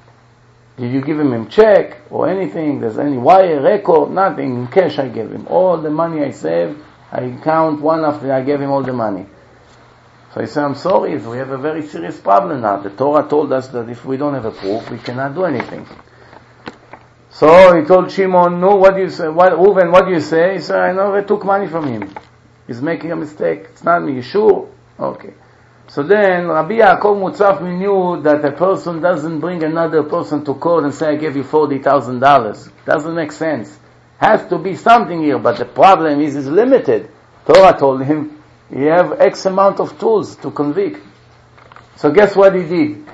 Did you give him check or anything? There's any wire, record, nothing. In cash I gave him. All the money I saved, I count one after I gave him all the money. So he said, I'm sorry, we have a very serious problem now. The Torah told us that if we don't have a proof, we cannot do anything. So he told Shimon, no, what do you say? Reuven, what do you say? He said, I never took money from him. He's making a mistake. It's not me. You sure? Okay. So then Rabbi Yaakov Mutzafi knew that a person doesn't bring another person to court and say, I gave you $40,000. Doesn't make sense. Has to be something here, but the problem is it's limited. Torah told him, you have X amount of tools to convict. So guess what he did?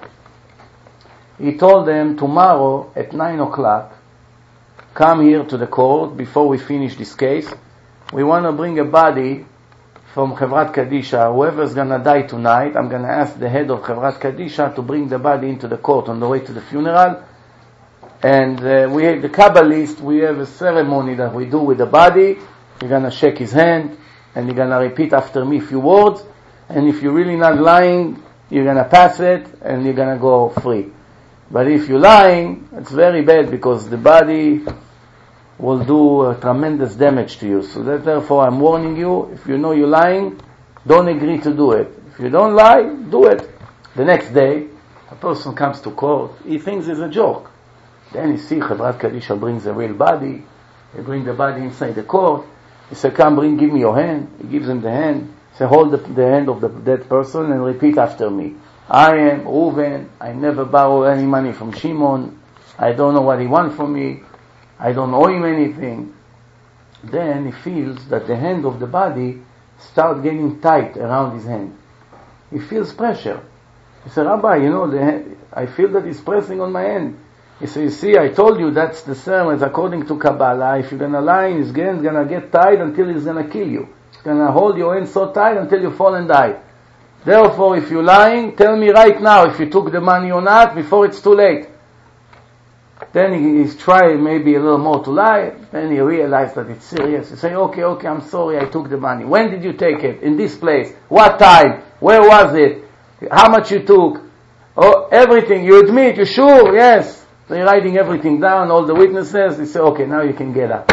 He told them, tomorrow at 9 o'clock, come here to the court before we finish this case. We want to bring a body from Chevrat Kadisha. Whoever's going to die tonight, I'm going to ask the head of Chevrat Kadisha to bring the body into the court on the way to the funeral. And we have the Kabbalist, we have a ceremony that we do with the body. You're going to shake his hand, and you're going to repeat after me a few words. And if you're really not lying, you're going to pass it, and you're going to go free. But if you're lying, it's very bad because the body will do tremendous damage to you. So therefore I'm warning you, if you know you're lying, don't agree to do it. If you don't lie, do it. The next day, a person comes to court, he thinks it's a joke. Then you see Chevrat Kadisha brings a real body, they bring the body inside the court, he said, come give me your hand. He gives him the hand, he said, hold the hand of the dead person and repeat after me. I am Reuven, I never borrow any money from Shimon, I don't know what he wants from me, I don't owe him anything. Then he feels that the hand of the body starts getting tight around his hand. He feels pressure. He said, Rabbi, I feel that he's pressing on my hand. He said, you see, I told you that's the sermon according to Kabbalah. If you're going to lie, his hand's going to get tight until he's going to kill you. It's going to hold your hand so tight until you fall and die. Therefore, if you're lying, tell me right now if you took the money or not before it's too late. Then he's trying maybe a little more to lie. Then he realized that it's serious. He say, okay, I'm sorry, I took the money. When did you take it? In this place. What time? Where was it? How much you took? Oh, everything. You admit? You sure? Yes. They're writing everything down, all the witnesses. He say, okay, now you can get up.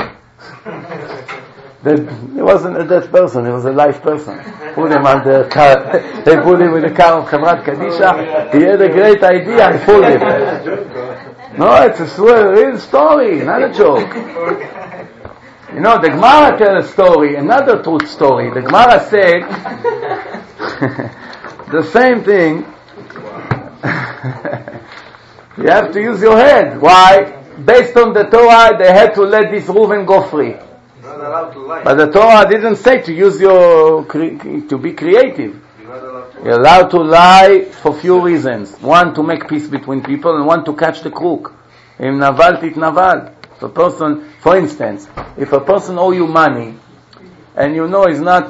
It wasn't a dead person, it was a live person. Put him on the car. They put him in the car of Chavrat Kadisha. He had a great idea and pulled him. No, it's a real story, not a joke. You know, the Gemara tells a story, another truth story. The Gemara said the same thing. You have to use your head. Why? Based on the Torah, they had to let this Reuven go free. But the Torah didn't say to use to be creative. You're allowed to lie for few reasons. One, to make peace between people, and one, to catch the crook. Im naval tit naval. If a person, for instance, if a person owe you money, and you know he's not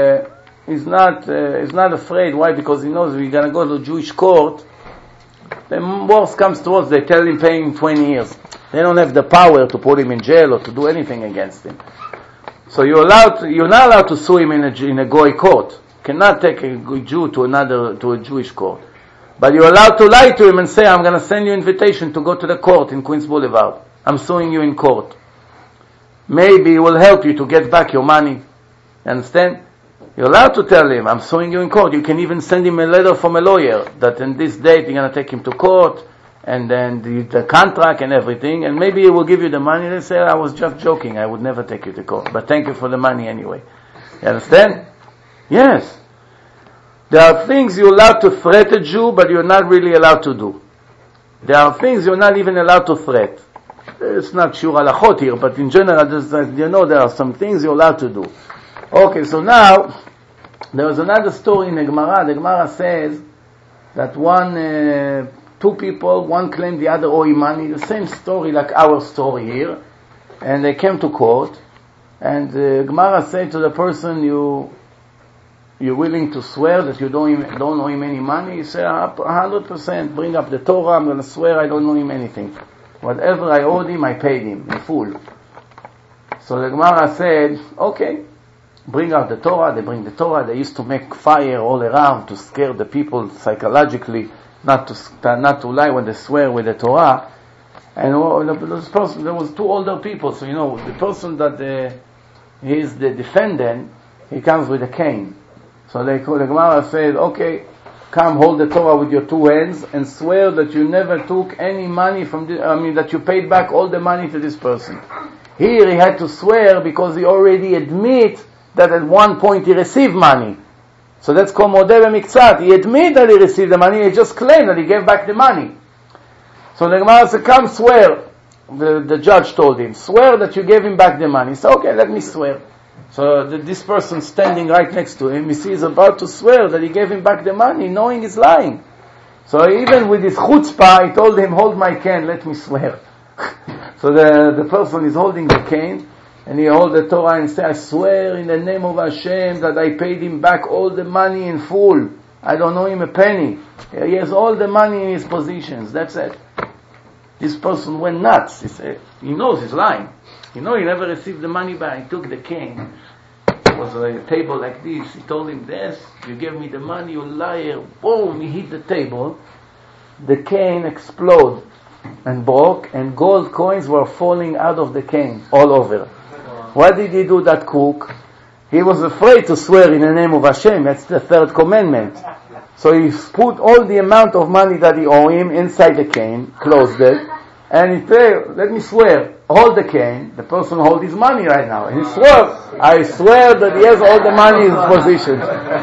afraid. Why? Because he knows we're gonna go to a Jewish court. The worst comes to us. They tell him pay him 20 years. They don't have the power to put him in jail or to do anything against him. So you're not allowed to sue him in a goy court. You cannot take a Jew to a Jewish court. But you're allowed to lie to him and say, I'm going to send you an invitation to go to the court in Queens Boulevard. I'm suing you in court. Maybe it will help you to get back your money. You understand? You're allowed to tell him, I'm suing you in court. You can even send him a letter from a lawyer that in this date you're going to take him to court, and then the contract and everything, and maybe he will give you the money. They say, I was just joking, I would never take you to court, but thank you for the money anyway. You understand? Yes. There are things you're allowed to threat a Jew, but you're not really allowed to do. There are things you're not even allowed to threat. It's not shur halachot here, but in general, there are some things you're allowed to do. Okay, so now, there was another story in the Gemara. The Gemara says that two people, one claimed the other owe him money, the same story like our story here, and they came to court, and the Gemara said to the person, you're willing to swear that you don't owe him any money? He said, 100%, bring up the Torah, I'm going to swear I don't owe him anything. Whatever I owed him, I paid him in full. So the Gemara said, okay, bring out the Torah. They bring the Torah. They used to make fire all around to scare the people psychologically, not to lie when they swear with the Torah. And there was two older people, so the person that he's the defendant, he comes with a cane. So the Gemara said, okay, come hold the Torah with your two hands and swear that you never took any money that you paid back all the money to this person. Here he had to swear because he already admit that at one point he received money. So that's called modeh b'miktzat. He admit that he received the money, he just claimed that he gave back the money. So the Gemara said, come swear. The judge told him, swear that you gave him back the money. He said, okay, let me swear. So this person standing right next to him, he sees about to swear that he gave him back the money, knowing he's lying. So even with his chutzpah, he told him, hold my cane, let me swear. So the person is holding the cane, and he holds the Torah and says, I swear in the name of Hashem that I paid him back all the money in full. I don't owe him a penny. He has all the money in his positions. That's it. This person went nuts. He knows he's lying. He never received the money back. He took the cane. It was a table like this. He told him, this, you gave me the money, you liar. Boom, he hit the table. The cane exploded and broke, and gold coins were falling out of the cane all over. What did he do, that crook? He was afraid to swear in the name of Hashem. That's the third commandment. So he put all the amount of money that he owed him inside the cane, closed it, and he said, let me swear, hold the cane. The person hold his money right now. And he swore, I swear that he has all the money in his position.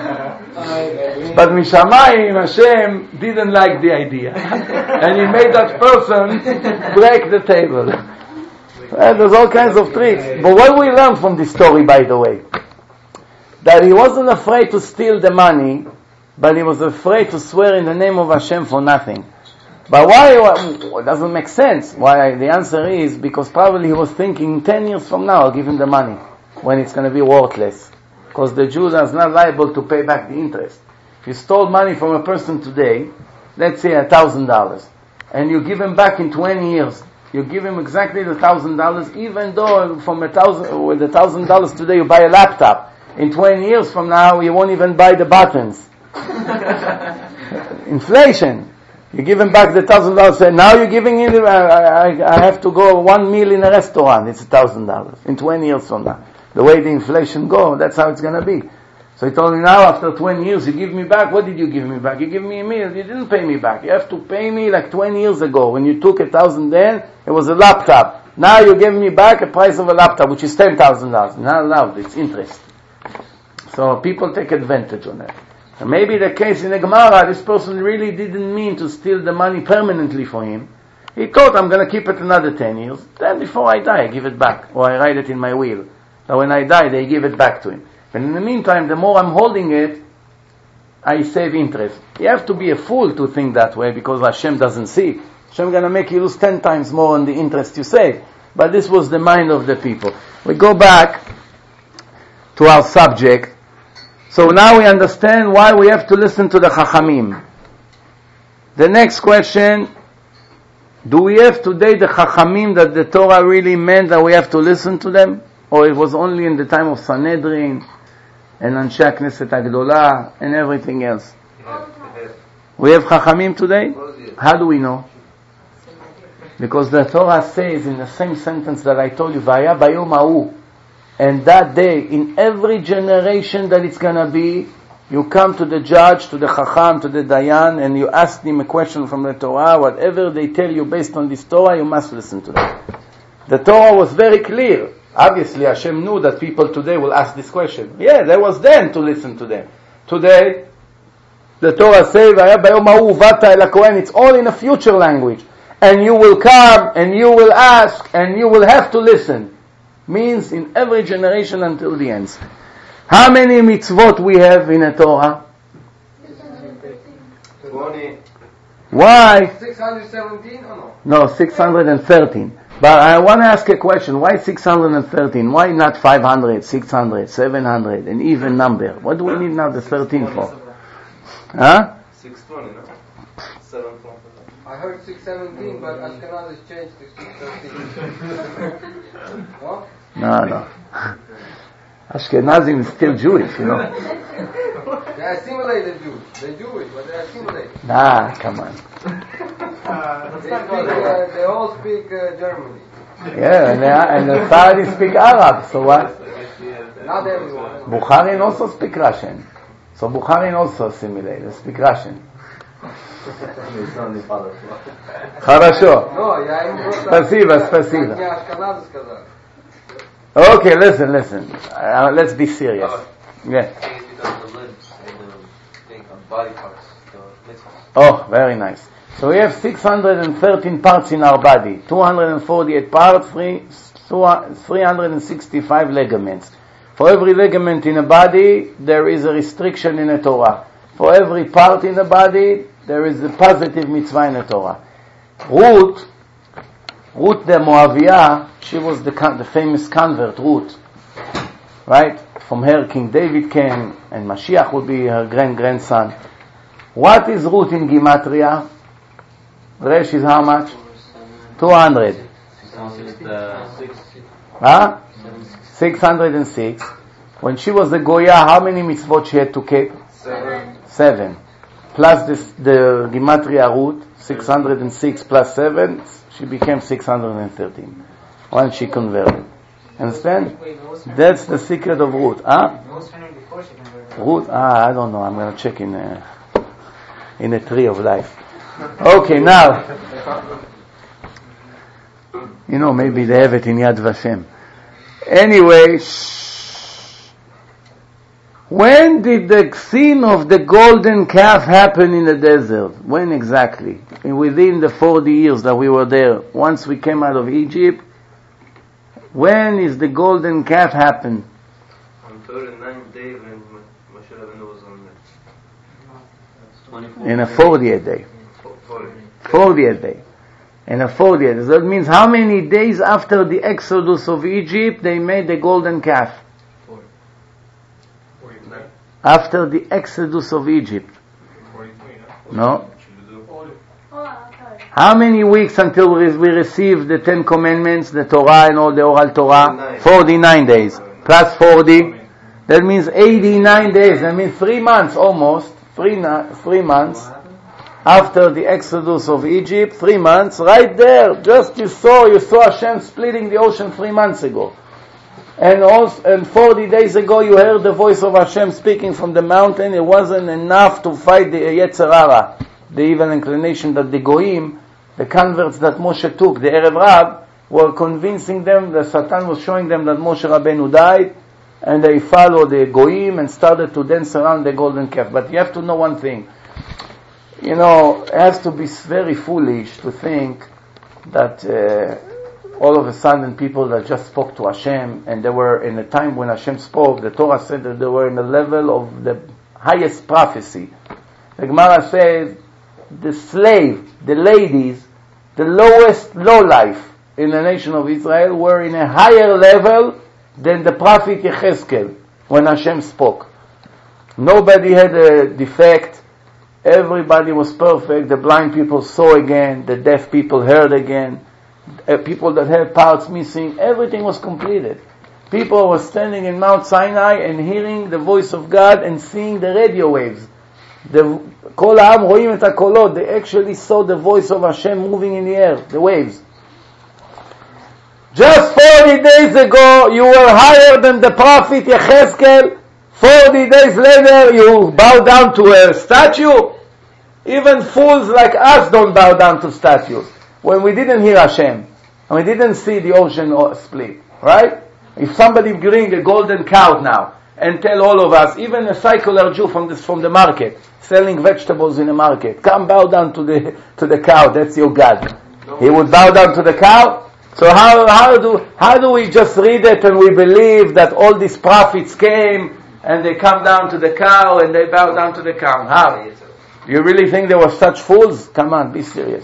But Mishamayim, Hashem didn't like the idea. And he made that person break the table. And there's all kinds of tricks. But what we learned from this story, by the way, that he wasn't afraid to steal the money, but he was afraid to swear in the name of Hashem for nothing. But why? It doesn't make sense. Why? The answer is because probably he was thinking 10 years from now I'll give him the money when it's going to be worthless. Because the Jew is not liable to pay back the interest. If you stole money from a person today, let's say $1,000, and you give him back in 20 years, you give him exactly the $1,000, even though with $1,000 today you buy a laptop. In 20 years from now, you won't even buy the buttons. Inflation. You give him back the $1,000, say, now you're giving him, I have to go 1 meal in a restaurant, it's $1,000. In 20 years from now. The way the inflation goes, that's how it's gonna be. So he told me, now after 20 years, you give me back, what did you give me back? You give me a meal, you didn't pay me back. You have to pay me like 20 years ago. When you took $1,000 then, it was a laptop. Now you give me back a price of a laptop, which is $10,000. Not allowed, it's interest. So people take advantage on that. And maybe the case in the Gemara, this person really didn't mean to steal the money permanently for him. He thought, I'm going to keep it another 10 years. Then before I die, I give it back. Or I write it in my will. So when I die, they give it back to him. But in the meantime, the more I'm holding it, I save interest. You have to be a fool to think that way, because Hashem doesn't see. Hashem going to make you lose 10 times more on the interest you save. But this was the mind of the people. We go back to our subject. So now we understand why we have to listen to the Chachamim. The next question, do we have today the Chachamim that the Torah really meant that we have to listen to them? Or it was only in the time of Sanhedrin and Anshe Knesset Agdola and everything else? We have Chachamim today? How do we know? Because the Torah says in the same sentence that I told you, Vaya Bayom Ha'u. And that day, in every generation that it's going to be, you come to the judge, to the Chacham, to the Dayan, and you ask him a question from the Torah. Whatever they tell you based on this Torah, you must listen to them. The Torah was very clear. Obviously, Hashem knew that people today will ask this question. Yeah, there was then to listen to them. Today, the Torah says, it's all in a future language. And you will come, and you will ask, and you will have to listen. Means in every generation until the end. How many mitzvot we have in a Torah? 20. Why? 617 or no? No, 613. But I want to ask a question. Why 613? Why not 500, 600, 700, an even number? What do we need now the 13 for? Huh? 620, no? 720. I heard 617, but Ashkenazis changed to 613. What? No. Ashkenazim is still Jewish, you know. They assimilated Jews. They're Jewish, but they're assimilated. Nah, come on. They all speak German. Yeah, and the Saudis speak Arab, so what? Not everyone. Bukharin also speak Russian. So Bukharin also assimilate, they speak Russian. Хорошо. No, я им просто... Спасибо. Мне Ашкеназы сказали. Okay, listen. Let's be serious. Yeah. Oh, very nice. So we have 613 parts in our body, 248 parts, 365 ligaments. For every ligament in a body, there is a restriction in the Torah. For every part in the body, there is a positive mitzvah in the Torah. Ruth the Moaviah, she was the famous convert, Ruth. Right? From her, King David came, and Mashiach would be her grandson. What is Ruth in Gematria? Resh is how much? 200. 606. When she was a Goya, how many mitzvot she had to keep? 7. Plus the Gematria Ruth, 606 plus 7, she became 613. Once she converted. Understand? That's the secret of Ruth. Ruth? I don't know. I'm going to check in a tree of life. Okay, now. Maybe they have it in Yad Vashem. Anyway, when did the sin of the golden calf happen in the desert? When exactly? Within the 40 years that we were there. Once we came out of Egypt, when is the golden calf happen? On 39th day when Moshe Rabbeinu was on it. In a 40th day. 40th day. In a 40th day. So that means how many days after the exodus of Egypt they made the golden calf? after the exodus of Egypt? 43, No. Hold on, I'll tell you. How many weeks until we receive the 10 Commandments, the Torah and all the oral Torah? 49 days. Plus 40. That means 89 days. That means 3 months almost. 3 months after the exodus of Egypt. 3 months. Right there. Just you saw Hashem splitting the ocean 3 months ago. And 40 days ago you heard the voice of Hashem speaking from the mountain. It wasn't enough to fight the Yetzer Hara, the evil inclination that the Goyim, the converts that Moshe took, the Erev Rab, were convincing them, the Satan was showing them that Moshe Rabbeinu died, and they followed the Goyim and started to dance around the golden calf. But you have to know one thing. You know, it has to be very foolish to think that all of a sudden people that just spoke to Hashem, and they were in a time when Hashem spoke, the Torah said that they were in the level of the highest prophecy. The Gemara says, the slave, the ladies, the lowest lowlife in the nation of Israel were in a higher level than the prophet Yechezkel when Hashem spoke. Nobody had a defect. Everybody was perfect. The blind people saw again. The deaf people heard again. People that had parts missing. Everything was completed. People were standing in Mount Sinai and hearing the voice of God and seeing the radio waves. Kol ha'am ro'im et hakolot. They actually saw the voice of Hashem moving in the air, the waves. Just 40 days ago, you were higher than the prophet Yechezkel. 40 days later, you bow down to a statue. Even fools like us don't bow down to statues. When we didn't hear Hashem, and we didn't see the ocean split, right? If somebody bring a golden cow now, and tell all of us, even a secular Jew from the market, selling vegetables in the market, come bow down to the cow, that's your God. He would bow down to the cow? So how do we just read it and we believe that all these prophets came and they come down to the cow and they bow down to the cow? How? Do you really think they were such fools? Come on, be serious.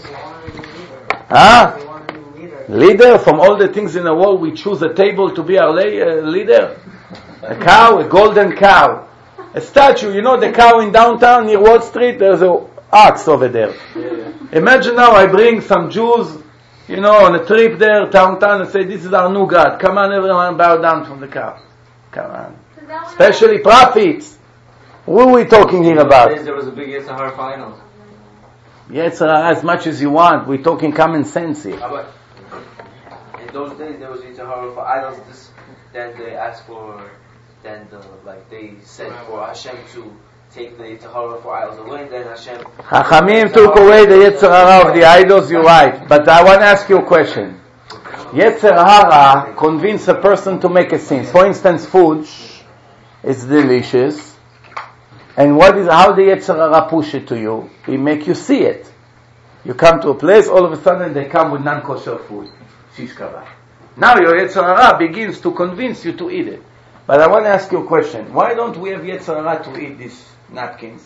Huh? Leader? From all the things in the world, we choose a table to be our leader? A cow, a golden cow. A statue, you know the cow in downtown near Wall Street? There's an ox over there. Imagine now I bring some Jews, you know, on a trip there, downtown, and say, this is our new God. Come on, everyone, bow down from the cow. Come on. Especially prophets. Who are we talking here about? There was a big Yetzer Hara final. Yetzer Hara as much as you want. We're talking common sense here. But in those days, there was Yetzer Hara for idols. Then they asked for, they said for Hashem to take the Yetzer Hara for idols away. Then Hashem. Chachamim took away the Yetzer Hara of the idols. You're right. But I want to ask you a question. Yetzer Hara convince a person to make a sin. For instance, food is delicious. And how the Yetzer Hara push it to you? He make you see it. You come to a place, all of a sudden they come with non-kosher food. Shish kebab. Now your Yetzer Hara begins to convince you to eat it. But I want to ask you a question. Why don't we have Yetzer Hara to eat these napkins?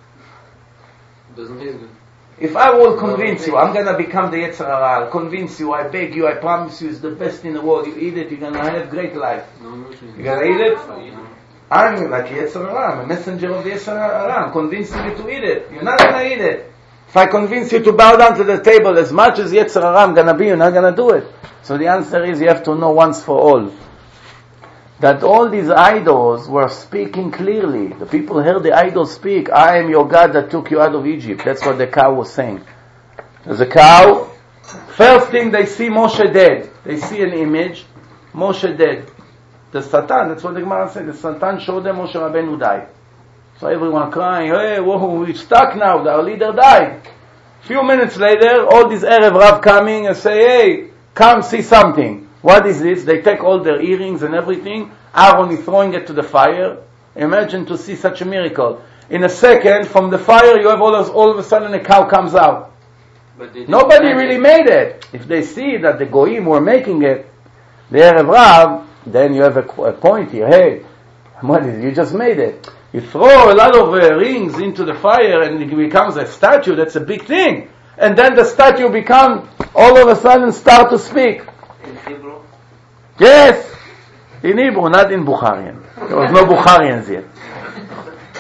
Doesn't taste good. If I will convince you, I'm going to become the Yetzer Hara. I'll convince you, I beg you, I promise you, it's the best in the world. You eat it, you're going to have great life. You're going to eat it? I'm like Yetzer Hara. I'm a messenger of the Yetzer Hara. I'm convincing you to eat it. You're not going to eat it. If I convince you to bow down to the table as much as Yetzer Hara I'm going to be, you're not going to do it. So the answer is you have to know once for all that all these idols were speaking clearly. The people heard the idols speak. I am your God that took you out of Egypt. That's what the cow was saying. There's a cow. First thing they see Moshe dead. They see an image. Moshe dead. The Satan, that's what the Gemara said. The Satan showed them Moshe Rabbeinu died. So everyone crying, hey, whoa, we're stuck now. Our leader died. Few minutes later, all these Erev Rav coming and say, hey, come see something. What is this? They take all their earrings and everything. Aaron is throwing it to the fire. Imagine to see such a miracle. In a second, from the fire, you have all of a sudden a cow comes out. Nobody really made it. If they see that the Goyim were making it, the Erev Rav, then you have a point here. Hey, what is it? You just made it. You throw a lot of rings into the fire and it becomes a statue. That's a big thing. And then the statue becomes, all of a sudden, start to speak. In Hebrew? Yes. In Hebrew, not in Bukharian. There was no Bukharians yet.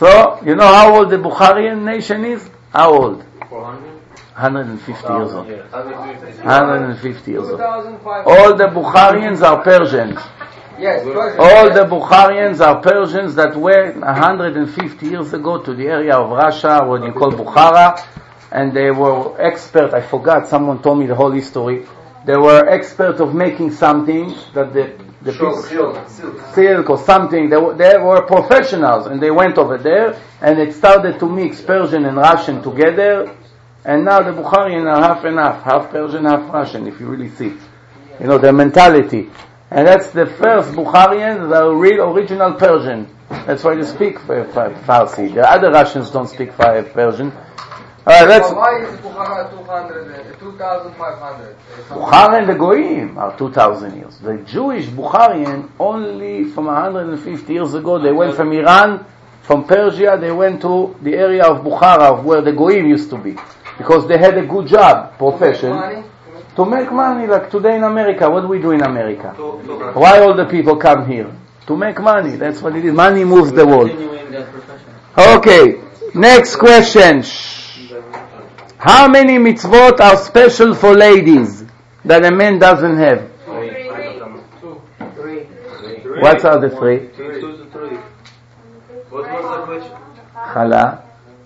So, you know how old the Bukharian nation is? How old? 400? 150 years old. 150 years old. 2,500. All the Bukharians are Persians. Yes, Persian. All the Bukharians are Persians that went 150 years ago to the area of Russia, what you call Bukhara, and they were expert. I forgot, someone told me the whole history. They were expert of making something that the silk or something. They were professionals, and they went over there, and it started to mix Persian and Russian together, and now the Bukharians are half and half Persian, half Russian, if you really see. You know, their mentality. And that's the first Bukharians, the real original Persian. That's why they speak Farsi. The other Russians don't speak Persian. Why is Bukhara 2,500? Bukhara and the Goyim are 2,000 years. The Jewish Bukharian, only from 150 years ago, they went from Iran, from Persia, they went to the area of Bukhara, where the Goyim used to be. Because they had a good job, profession. To make money, like today in America. What do we do in America? Why all the people come here? To make money. That's what it is. Money moves the world. Okay. Next question. How many mitzvot are special for ladies that a man doesn't have? Three. What are the three? 2 to 3. What was the question? Chala.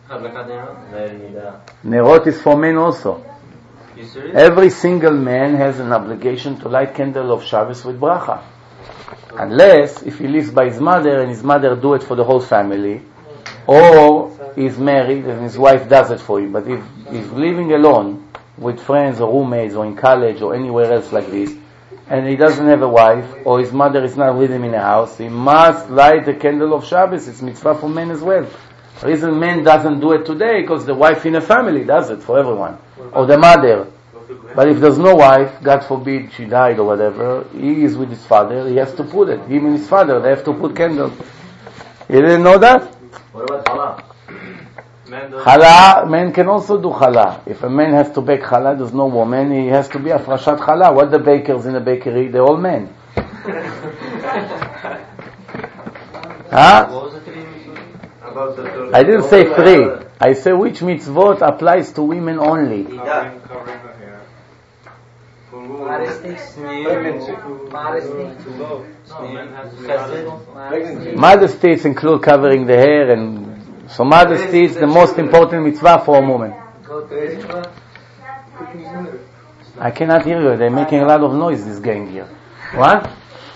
Nida. Nerot is for men also. You serious? Every single man has an obligation to light candle of Shabbos with bracha. Unless if he lives by his mother and his mother do it for the whole family, or he's married and his wife does it for him. But if he's living alone with friends or roommates or in college or anywhere else like this, and he doesn't have a wife, or his mother is not with him in the house, he must light the candle of Shabbos. It's mitzvah for men as well. The reason men doesn't do it today, because the wife in a family does it for everyone. Or the mother. But if there's no wife, God forbid she died or whatever, he is with his father, he has to put it. Him and his father, they have to put candles. You didn't know that? What about challah? Challah, men can also do challah. If a man has to bake challah, there's no woman, he has to be afrashat challah. What the bakers in the bakery? They're all men. Huh? What was the three? About the I didn't say three. I say which mitzvot applies to women only. Covering her hair. For women. Modesty include covering the hair, and so modesty is the most important mitzvah for a woman. I cannot hear you. They're making a lot of noise, this gang here. What?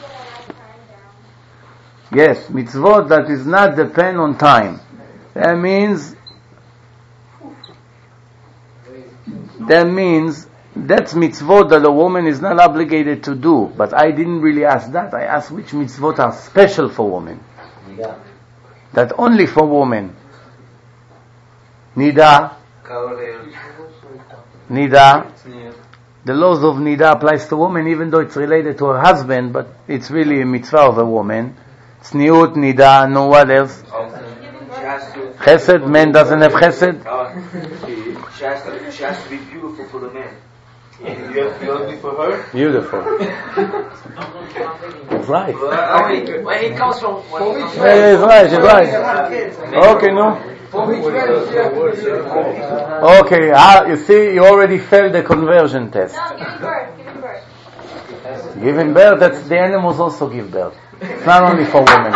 Yes, mitzvot that is not depend on time. That means that's mitzvot that a woman is not obligated to do. But I didn't really ask that. I asked which mitzvot are special for women. Nida. That only for women. Nida. Nida. The laws of Nida applies to women even though it's related to her husband, but it's really a mitzvah of a woman. Tzniut, Nida, no what else? Chesed, man doesn't have chesed. She has to be beautiful for the man. You have to be ugly for her? Beautiful. That's right. When he comes from... Yeah, it's right. Okay, no? Okay, you see, you already failed the conversion test. No, giving birth. Giving birth, that's the animals also give birth. It's not only for women.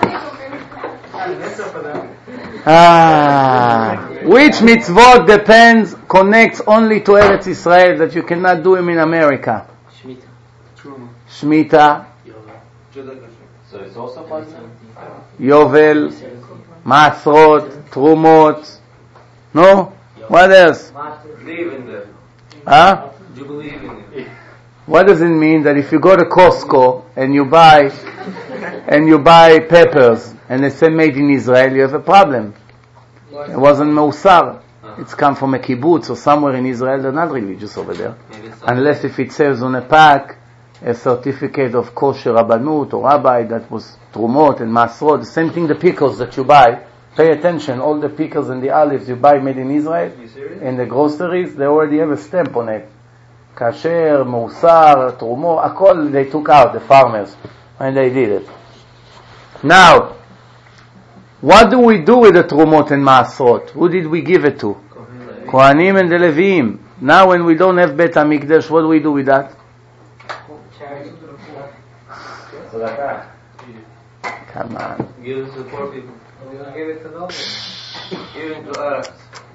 Which mitzvot connects only to Eretz Israel that you cannot do them in America? Shemitah. So it's also possible. Yovel, Masrot, Trumot. No? What else? Believe in them. Huh? You believe in it. What does it mean that if you go to Costco and you buy peppers and they say made in Israel, you have a problem? It wasn't Meusar. It's come from a kibbutz or somewhere in Israel. They're not religious over there. Unless if it says on a pack a certificate of kosher rabbanut or rabbi that was trumot and masrot. The same thing the pickles that you buy. Pay attention, all the pickles and the olives you buy made in Israel, in the groceries, they already have a stamp on it. Kasher, Meusar, Trumo, akol they took out, the farmers, when they did it. Now, What do we do with the Trumot and Maasrot? Who did we give it to? Kohanim and the Leviim. Now when we don't have Bet HaMikdash, what do we do with that? Come on. Give it to poor people. We're going to give it to nobody. Give it to Arabs.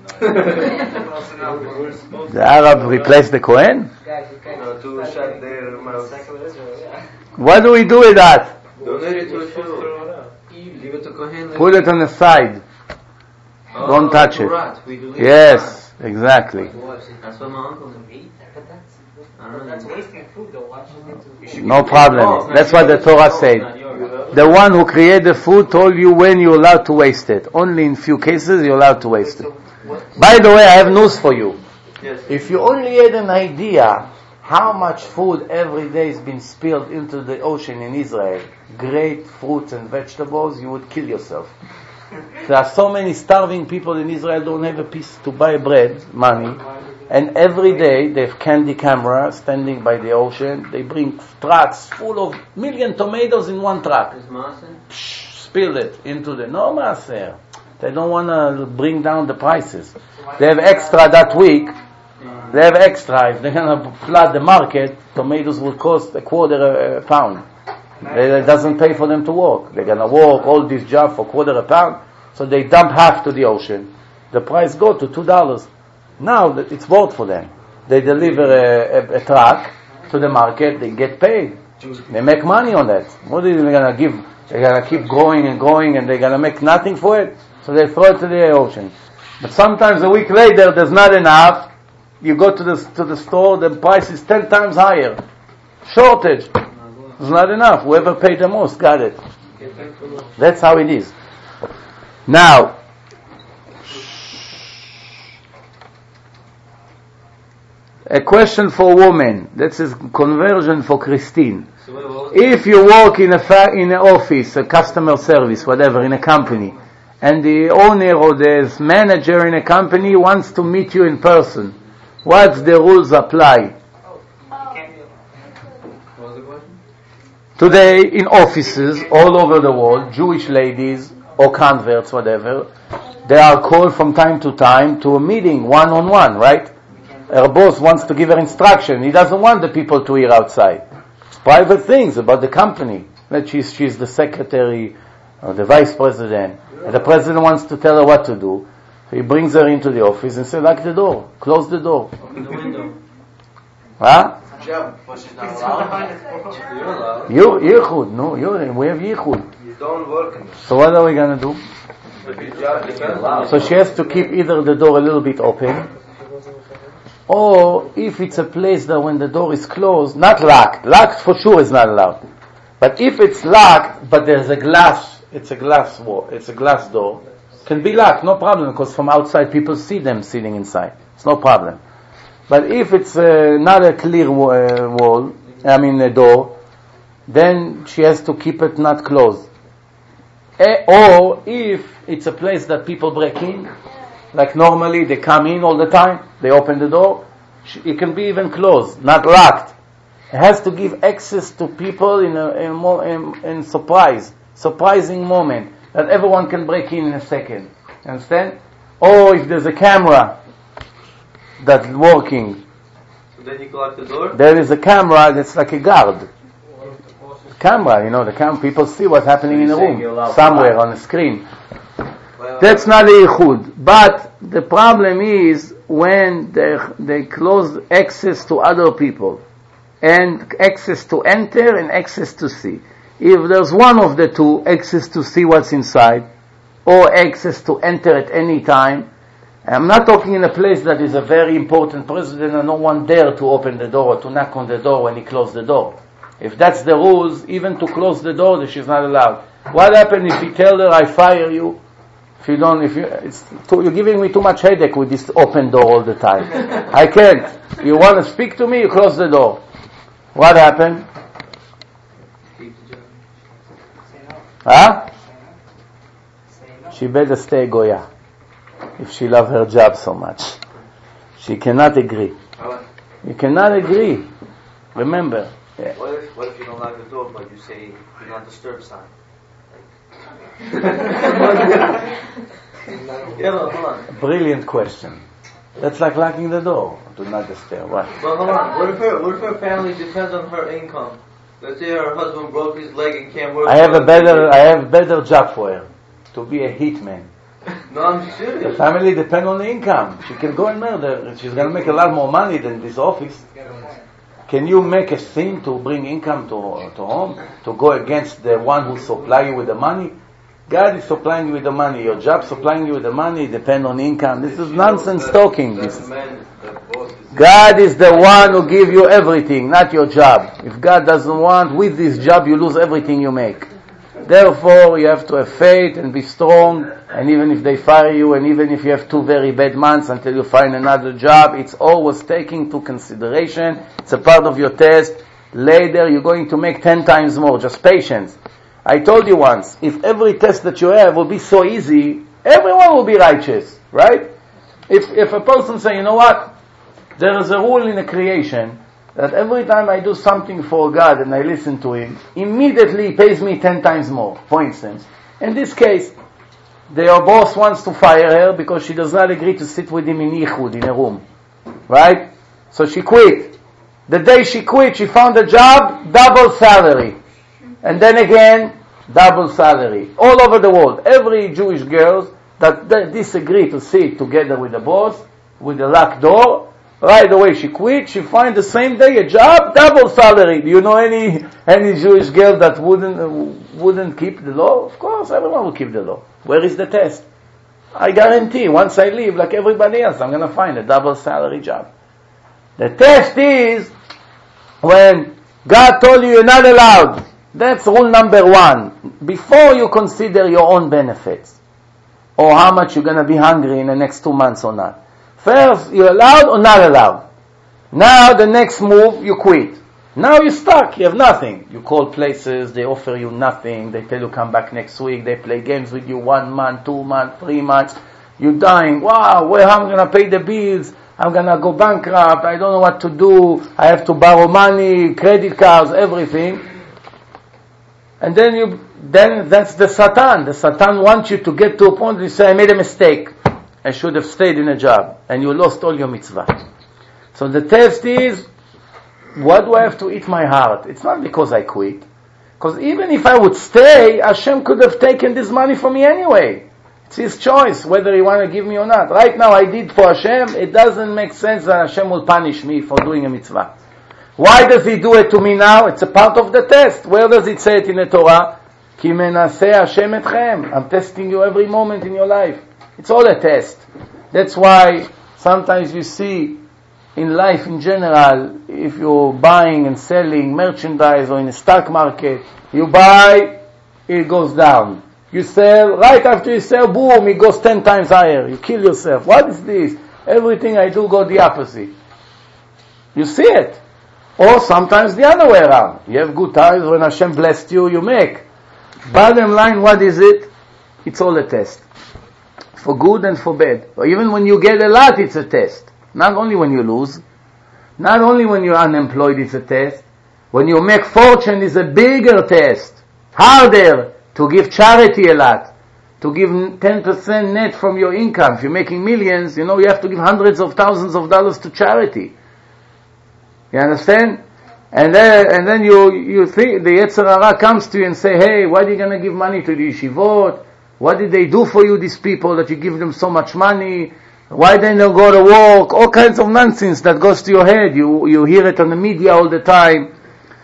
The Arab replaced the Kohen? To shut their mouths. What do we do with that? Donate it to a shul. Give it to Kohen. Put it on the side. Don't touch it. Yes, exactly. That's what my uncle did. That's wasting food though. No problem. That's what the Torah said. The one who created the food told you when you're allowed to waste it. Only in few cases you're allowed to waste it. By the way, I have news for you. If you only had an idea how much food every day is being spilled into the ocean in Israel, great fruits and vegetables, you would kill yourself. There are so many starving people in Israel don't have a piece to buy bread, money, and every day they have candy camera standing by the ocean. They bring trucks full of million tomatoes in one truck. Spill it into the no maaser. They don't want to bring down the prices. They have extra that week. They have extra. If they're going to flood the market, tomatoes will cost $0.25 a pound. It doesn't pay for them to work. They're going to work all this job for $0.25 a pound, so they dump half to the ocean. The price go to $2. Now it's worth for them. They deliver a truck to the market. They get paid. They make money on that. What are they going to give? They're going to keep growing and growing, and they're going to make nothing for it. So they throw it to the ocean. But sometimes a week later, there's not enough. You go to the store, the price is 10 times higher. Shortage. There's not enough. Whoever paid the most got it. That's how it is. Now, a question for women. This is conversion for Christine. If you work in an office, a customer service, whatever, in a company, and the owner or the manager in a company wants to meet you in person, what's the rules apply? Today, in offices all over the world, Jewish ladies or converts, whatever, they are called from time to time to a meeting, one-on-one, right? Her boss wants to give her instruction. He doesn't want the people to hear outside. It's private things about the company. That she's the secretary or the vice president. And the president wants to tell her what to do. So he brings her into the office and says, lock the door, close the door. Open the window. Huh? But she's not allowed. You're allowed. Yichud, no, we have Yichud. You don't work in it. So what are we going to do? If your job is not allowed. So she has to keep either the door a little bit open, or if it's a place that when the door is closed, not locked for sure is not allowed. But if it's locked, but there's a glass, it's a glass wall, it's a glass door, can be locked, no problem, because from outside people see them sitting inside. It's no problem. But if it's not a clear a door, then she has to keep it not closed. Or if it's a place that people break in, like normally they come in all the time, they open the door, it can be even closed, not locked. It has to give access to people in surprising moment, that everyone can break in a second. Understand? Or if there's a camera that's working, So then you lock the door? there is a camera that's like a guard. Camera, the people see what's happening in the room, somewhere on the screen. That's not a yichud. But the problem is when they close access to other people, and access to enter and access to see. If there's one of the two, access to see what's inside, or access to enter at any time, I'm not talking in a place that is a very important president and no one dare to open the door or to knock on the door when he closed the door. If that's the rules, even to close the door, she's not allowed. What happens if he tell her, I fire you? You're giving me too much headache with this open door all the time. I can't. You want to speak to me, you close the door. What happened? Huh? She better stay Goya. If she loves her job so much. She cannot agree. You cannot agree. Remember. What if you don't lock the door, but you say do not disturb sign? Yeah, but hold on. Brilliant question. That's like locking the door. Do not disturb. What? But hold on. What if her family depends on her income? Let's say her husband broke his leg and can't work. I have a better job for her. To be a hitman. No, I'm The serious. family depend on the income. She can go and murder. She's going to make a lot more money than this office. Can you make a thing to bring income to home? To go against the one who supply you with the money? God is supplying you with the money. Your job supplying you with the money depend on income. This is nonsense talking. God is the one who give you everything, not your job. If God doesn't want, with this job you lose everything you make. Therefore, you have to have faith and be strong, and even if they fire you, and even if you have 2 very bad months until you find another job, it's always taken into consideration. It's a part of your test. Later, you're going to make 10 times more. Just patience. I told you once, if every test that you have will be so easy, everyone will be righteous, right? If a person say, you know what, there is a rule in the creation, that every time I do something for God and I listen to Him, immediately He pays me 10 times more. For instance, in this case, their boss wants to fire her because she does not agree to sit with him in Yichud, in a room. Right? So she quit. The day she quit, she found a job, double salary. And then again, double salary. All over the world. Every Jewish girl that disagree to sit together with the boss, with the locked door, right away she quit, she find the same day a job, double salary. Do you know any Jewish girl that wouldn't keep the law? Of course, everyone will keep the law. Where is the test? I guarantee, once I leave, like everybody else, I'm going to find a double salary job. The test is when God told you you're not allowed. That's rule number 1. Before you consider your own benefits, or how much you're going to be hungry in the next 2 months or not. First, you're allowed or not allowed. Now, the next move, you quit. Now you're stuck. You have nothing. You call places, they offer you nothing. They tell you come back next week. They play games with you 1 month, 2 months, 3 months. You're dying. Wow, where am I going to pay the bills? I'm going to go bankrupt. I don't know what to do. I have to borrow money, credit cards, everything. And then that's the Satan. The Satan wants you to get to a point where you say, I made a mistake. I should have stayed in a job. And you lost all your mitzvah. So the test is, what do I have to eat my heart? It's not because I quit. Because even if I would stay, Hashem could have taken this money from me anyway. It's His choice whether He want to give me or not. Right now I did for Hashem. It doesn't make sense that Hashem will punish me for doing a mitzvah. Why does He do it to me now? It's a part of the test. Where does it say it in the Torah? Ki menaseh Hashem etchem. I'm testing you every moment in your life. It's all a test. That's why sometimes you see in life in general, if you're buying and selling merchandise or in a stock market, you buy, it goes down. You sell, right after you sell, boom, it goes 10 times higher. You kill yourself. What is this? Everything I do go the opposite. You see it. Or sometimes the other way around. You have good times when Hashem blessed you, you make. Bottom line, what is it? It's all a test. For good and for bad. Or even when you get a lot, it's a test. Not only when you lose. Not only when you're unemployed, it's a test. When you make fortune, it's a bigger test. Harder to give charity a lot. To give 10% net from your income. If you're making millions, you have to give hundreds of thousands of dollars to charity. You understand? And then you think, the Yetzer Hara comes to you and say, hey, why are you going to give money to the yeshivot? What did they do for you, these people, that you give them so much money? Why they don't go to work? All kinds of nonsense that goes to your head. You hear it on the media all the time.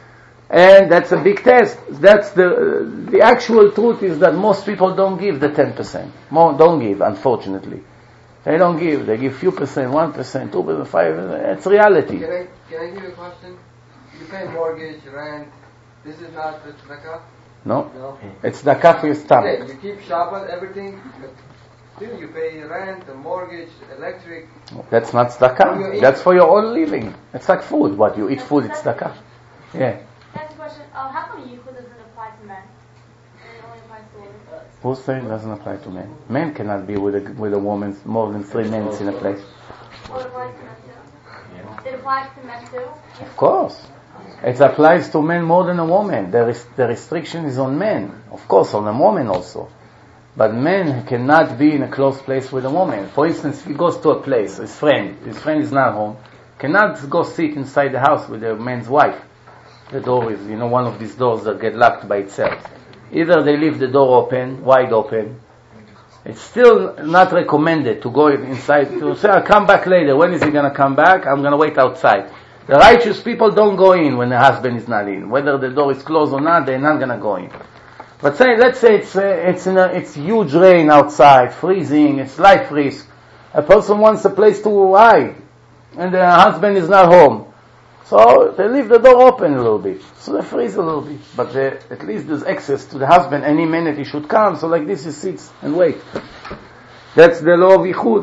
And that's a big test. That's the actual truth is that most people don't give the 10%. Don't give, unfortunately. They don't give. They give few percent, 1%, 2%, 5%. It's reality. Can I give you a question? You pay mortgage, rent. This is not the tzedakah? No. It's tzedakah for your stomach. Yeah, you keep Shabbat, everything. Still, you pay rent, the mortgage, electric. That's not tzedakah. That's for your own living. It's like food. What you eat food, it's tzedakah. Yeah. That's a question. How come yichud doesn't apply to men? And it only applies to women? Who's saying it doesn't apply to men? Men cannot be with a woman more than 3 minutes in a place. Oh, it applies to men too? It applies to men too? Of course. It applies to men more than a woman. The restriction is on men. Of course, on a woman also. But men cannot be in a close place with a woman. For instance, if he goes to a place, his friend is not home, cannot go sit inside the house with a man's wife. The door is, one of these doors that get locked by itself. Either they leave the door open, wide open. It's still not recommended to go inside, to say, I'll come back later. When is he going to come back? I'm going to wait outside. The righteous people don't go in when the husband is not in. Whether the door is closed or not, they're not going to go in. But let's say it's huge rain outside, freezing, it's life risk. A person wants a place to hide, and the husband is not home. So they leave the door open a little bit. So they freeze a little bit. But at least there's access to the husband. Any minute he should come. So like this he sits and waits. That's the law of Yichud.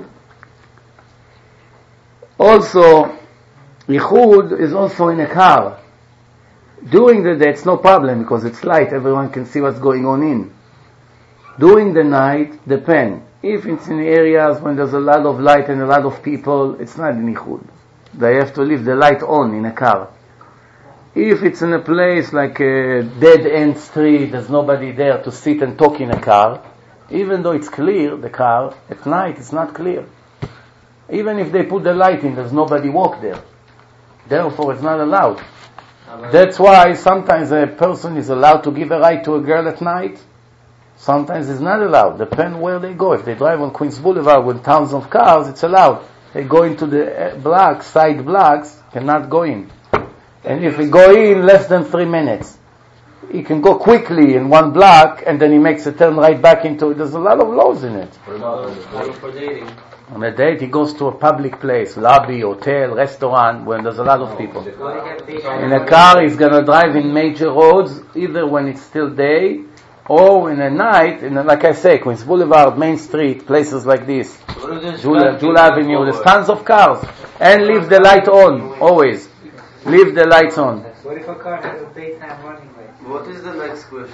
Also, Yichud is also in a car. During the day it's no problem because it's light. Everyone can see what's going on in. During the night, depends. If it's in areas when there's a lot of light and a lot of people, it's not in Yichud. They have to leave the light on in a car. If it's in a place like a dead-end street, there's nobody there to sit and talk in a car, even though it's clear, the car, at night it's not clear. Even if they put the light in, there's nobody walk there. Therefore, it's not allowed. That's why sometimes a person is allowed to give a ride to a girl at night. Sometimes it's not allowed. Depends where they go. If they drive on Queens Boulevard with thousands of cars, it's allowed. They go into the blocks, side blocks, cannot go in. And if he go in less than 3 minutes, he can go quickly in one block and then he makes a turn right back into it. There's a lot of laws in it. For dating. On a date, he goes to a public place, lobby, hotel, restaurant, where there's a lot of people. In a car, he's going to drive in major roads, either when it's still day, or in the night, like I say, Queens Boulevard, Main Street, places like this, Jewel Avenue, there's tons of cars. And leave the light on, always. Leave the lights on. What if a car has a daytime running light? What is the next question?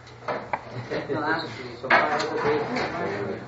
No, honestly, so car has a daytime running light.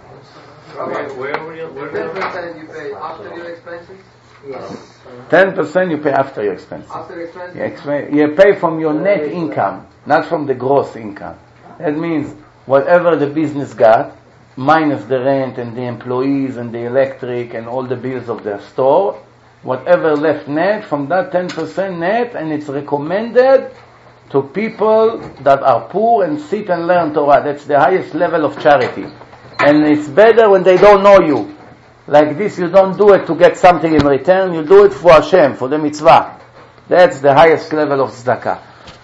Where were you? 10% you pay after your expenses? Yes. 10% you pay after your expenses. After expenses? You pay from your net income, not from the gross income. That means whatever the business got, minus the rent and the employees and the electric and all the bills of the store, whatever left net, from that 10% net, and it's recommended to people that are poor and sit and learn Torah. That's the highest level of charity. And it's better when they don't know you. Like this, you don't do it to get something in return, you do it for Hashem, for the mitzvah. That's the highest level of tzedakah.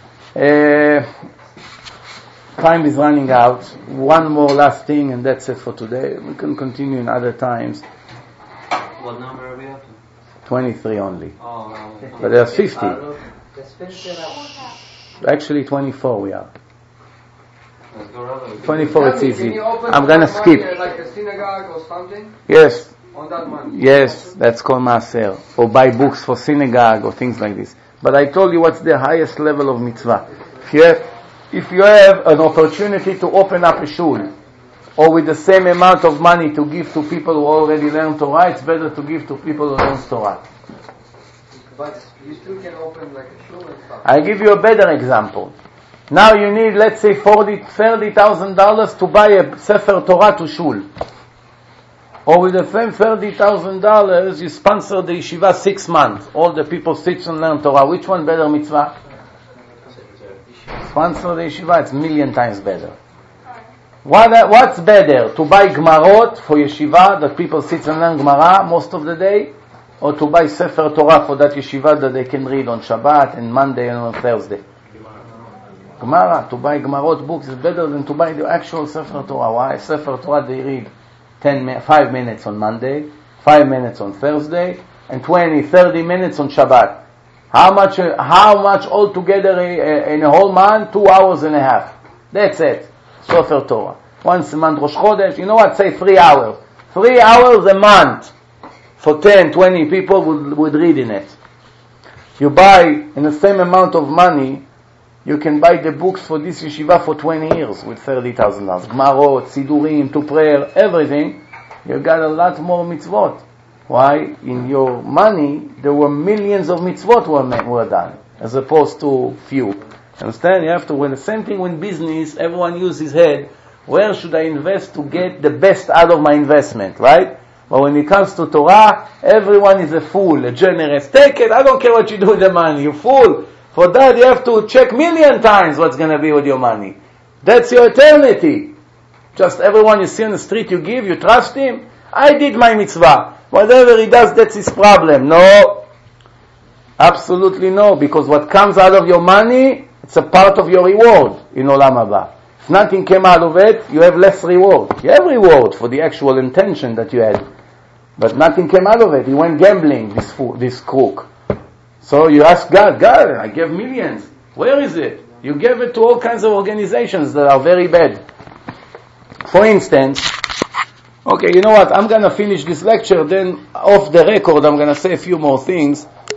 Time is running out. One more last thing and that's it for today. We can continue in other times. What number are we up to? 23 only. Oh, But there are 50. Let's finish it up. Actually 24 we are. let's go rather. 24 it's Can easy. you open I'm gonna that skip. money, like a synagogue or something? Yes. On that money? Yes, that's called maaser. Or buy books for synagogue or things like this. But I told you what's the highest level of mitzvah. If you have an opportunity to open up a shul, or with the same amount of money to give to people who already learn Torah, it's better to give to people who learn Torah. But you still can open like a shul and stuff. I'll give you a better example. Now you need, let's say, $30,000 to buy a Sefer Torah to shul. Or with the same $30,000, you sponsor the yeshiva 6 months. All the people sit and learn Torah. Which one better mitzvah? Sponsor the yeshiva, it's 1,000,000 times better. What's better? To buy Gemarot for yeshiva, that people sit and learn Gemara most of the day? Or to buy Sefer Torah for that yeshiva that they can read on Shabbat and Monday and on Thursday? Gemara. To buy Gemarot books is better than to buy the actual Sefer Torah. Why? Sefer Torah they read 5 minutes on Monday, 5 minutes on Thursday, and 20-30 minutes on Shabbat. How much altogether in a whole month? 2 hours and a half. That's it. Sefer Torah. Once a month, Rosh Chodesh, you know what? Say 3 hours. 3 hours a month for 10, 20 people would read in it. You buy, in the same amount of money, you can buy the books for this yeshiva for 20 years with $30,000. Gmarot, Sidurim, to prayer, everything. You got a lot more mitzvot. Why? In your money, there were millions of mitzvot were done, as opposed to few. Understand? You have to, when the same thing with business, everyone uses his head. Where should I invest to get the best out of my investment, right? But when it comes to Torah, everyone is a fool, a generous. Take it, I don't care what you do with the money, you fool. For that you have to check 1,000,000 times what's going to be with your money. That's your eternity. Just everyone you see on the street you give, you trust him. I did my mitzvah. Whatever he does, that's his problem. No. Absolutely no. Because what comes out of your money, it's a part of your reward in Olam Haba. If nothing came out of it, you have less reward. You have reward for the actual intention that you had. But nothing came out of it. He went gambling, this crook. So you ask God, I gave millions. Where is it? You gave it to all kinds of organizations that are very bad. For instance, okay, you know what? I'm going to finish this lecture, then off the record I'm going to say a few more things.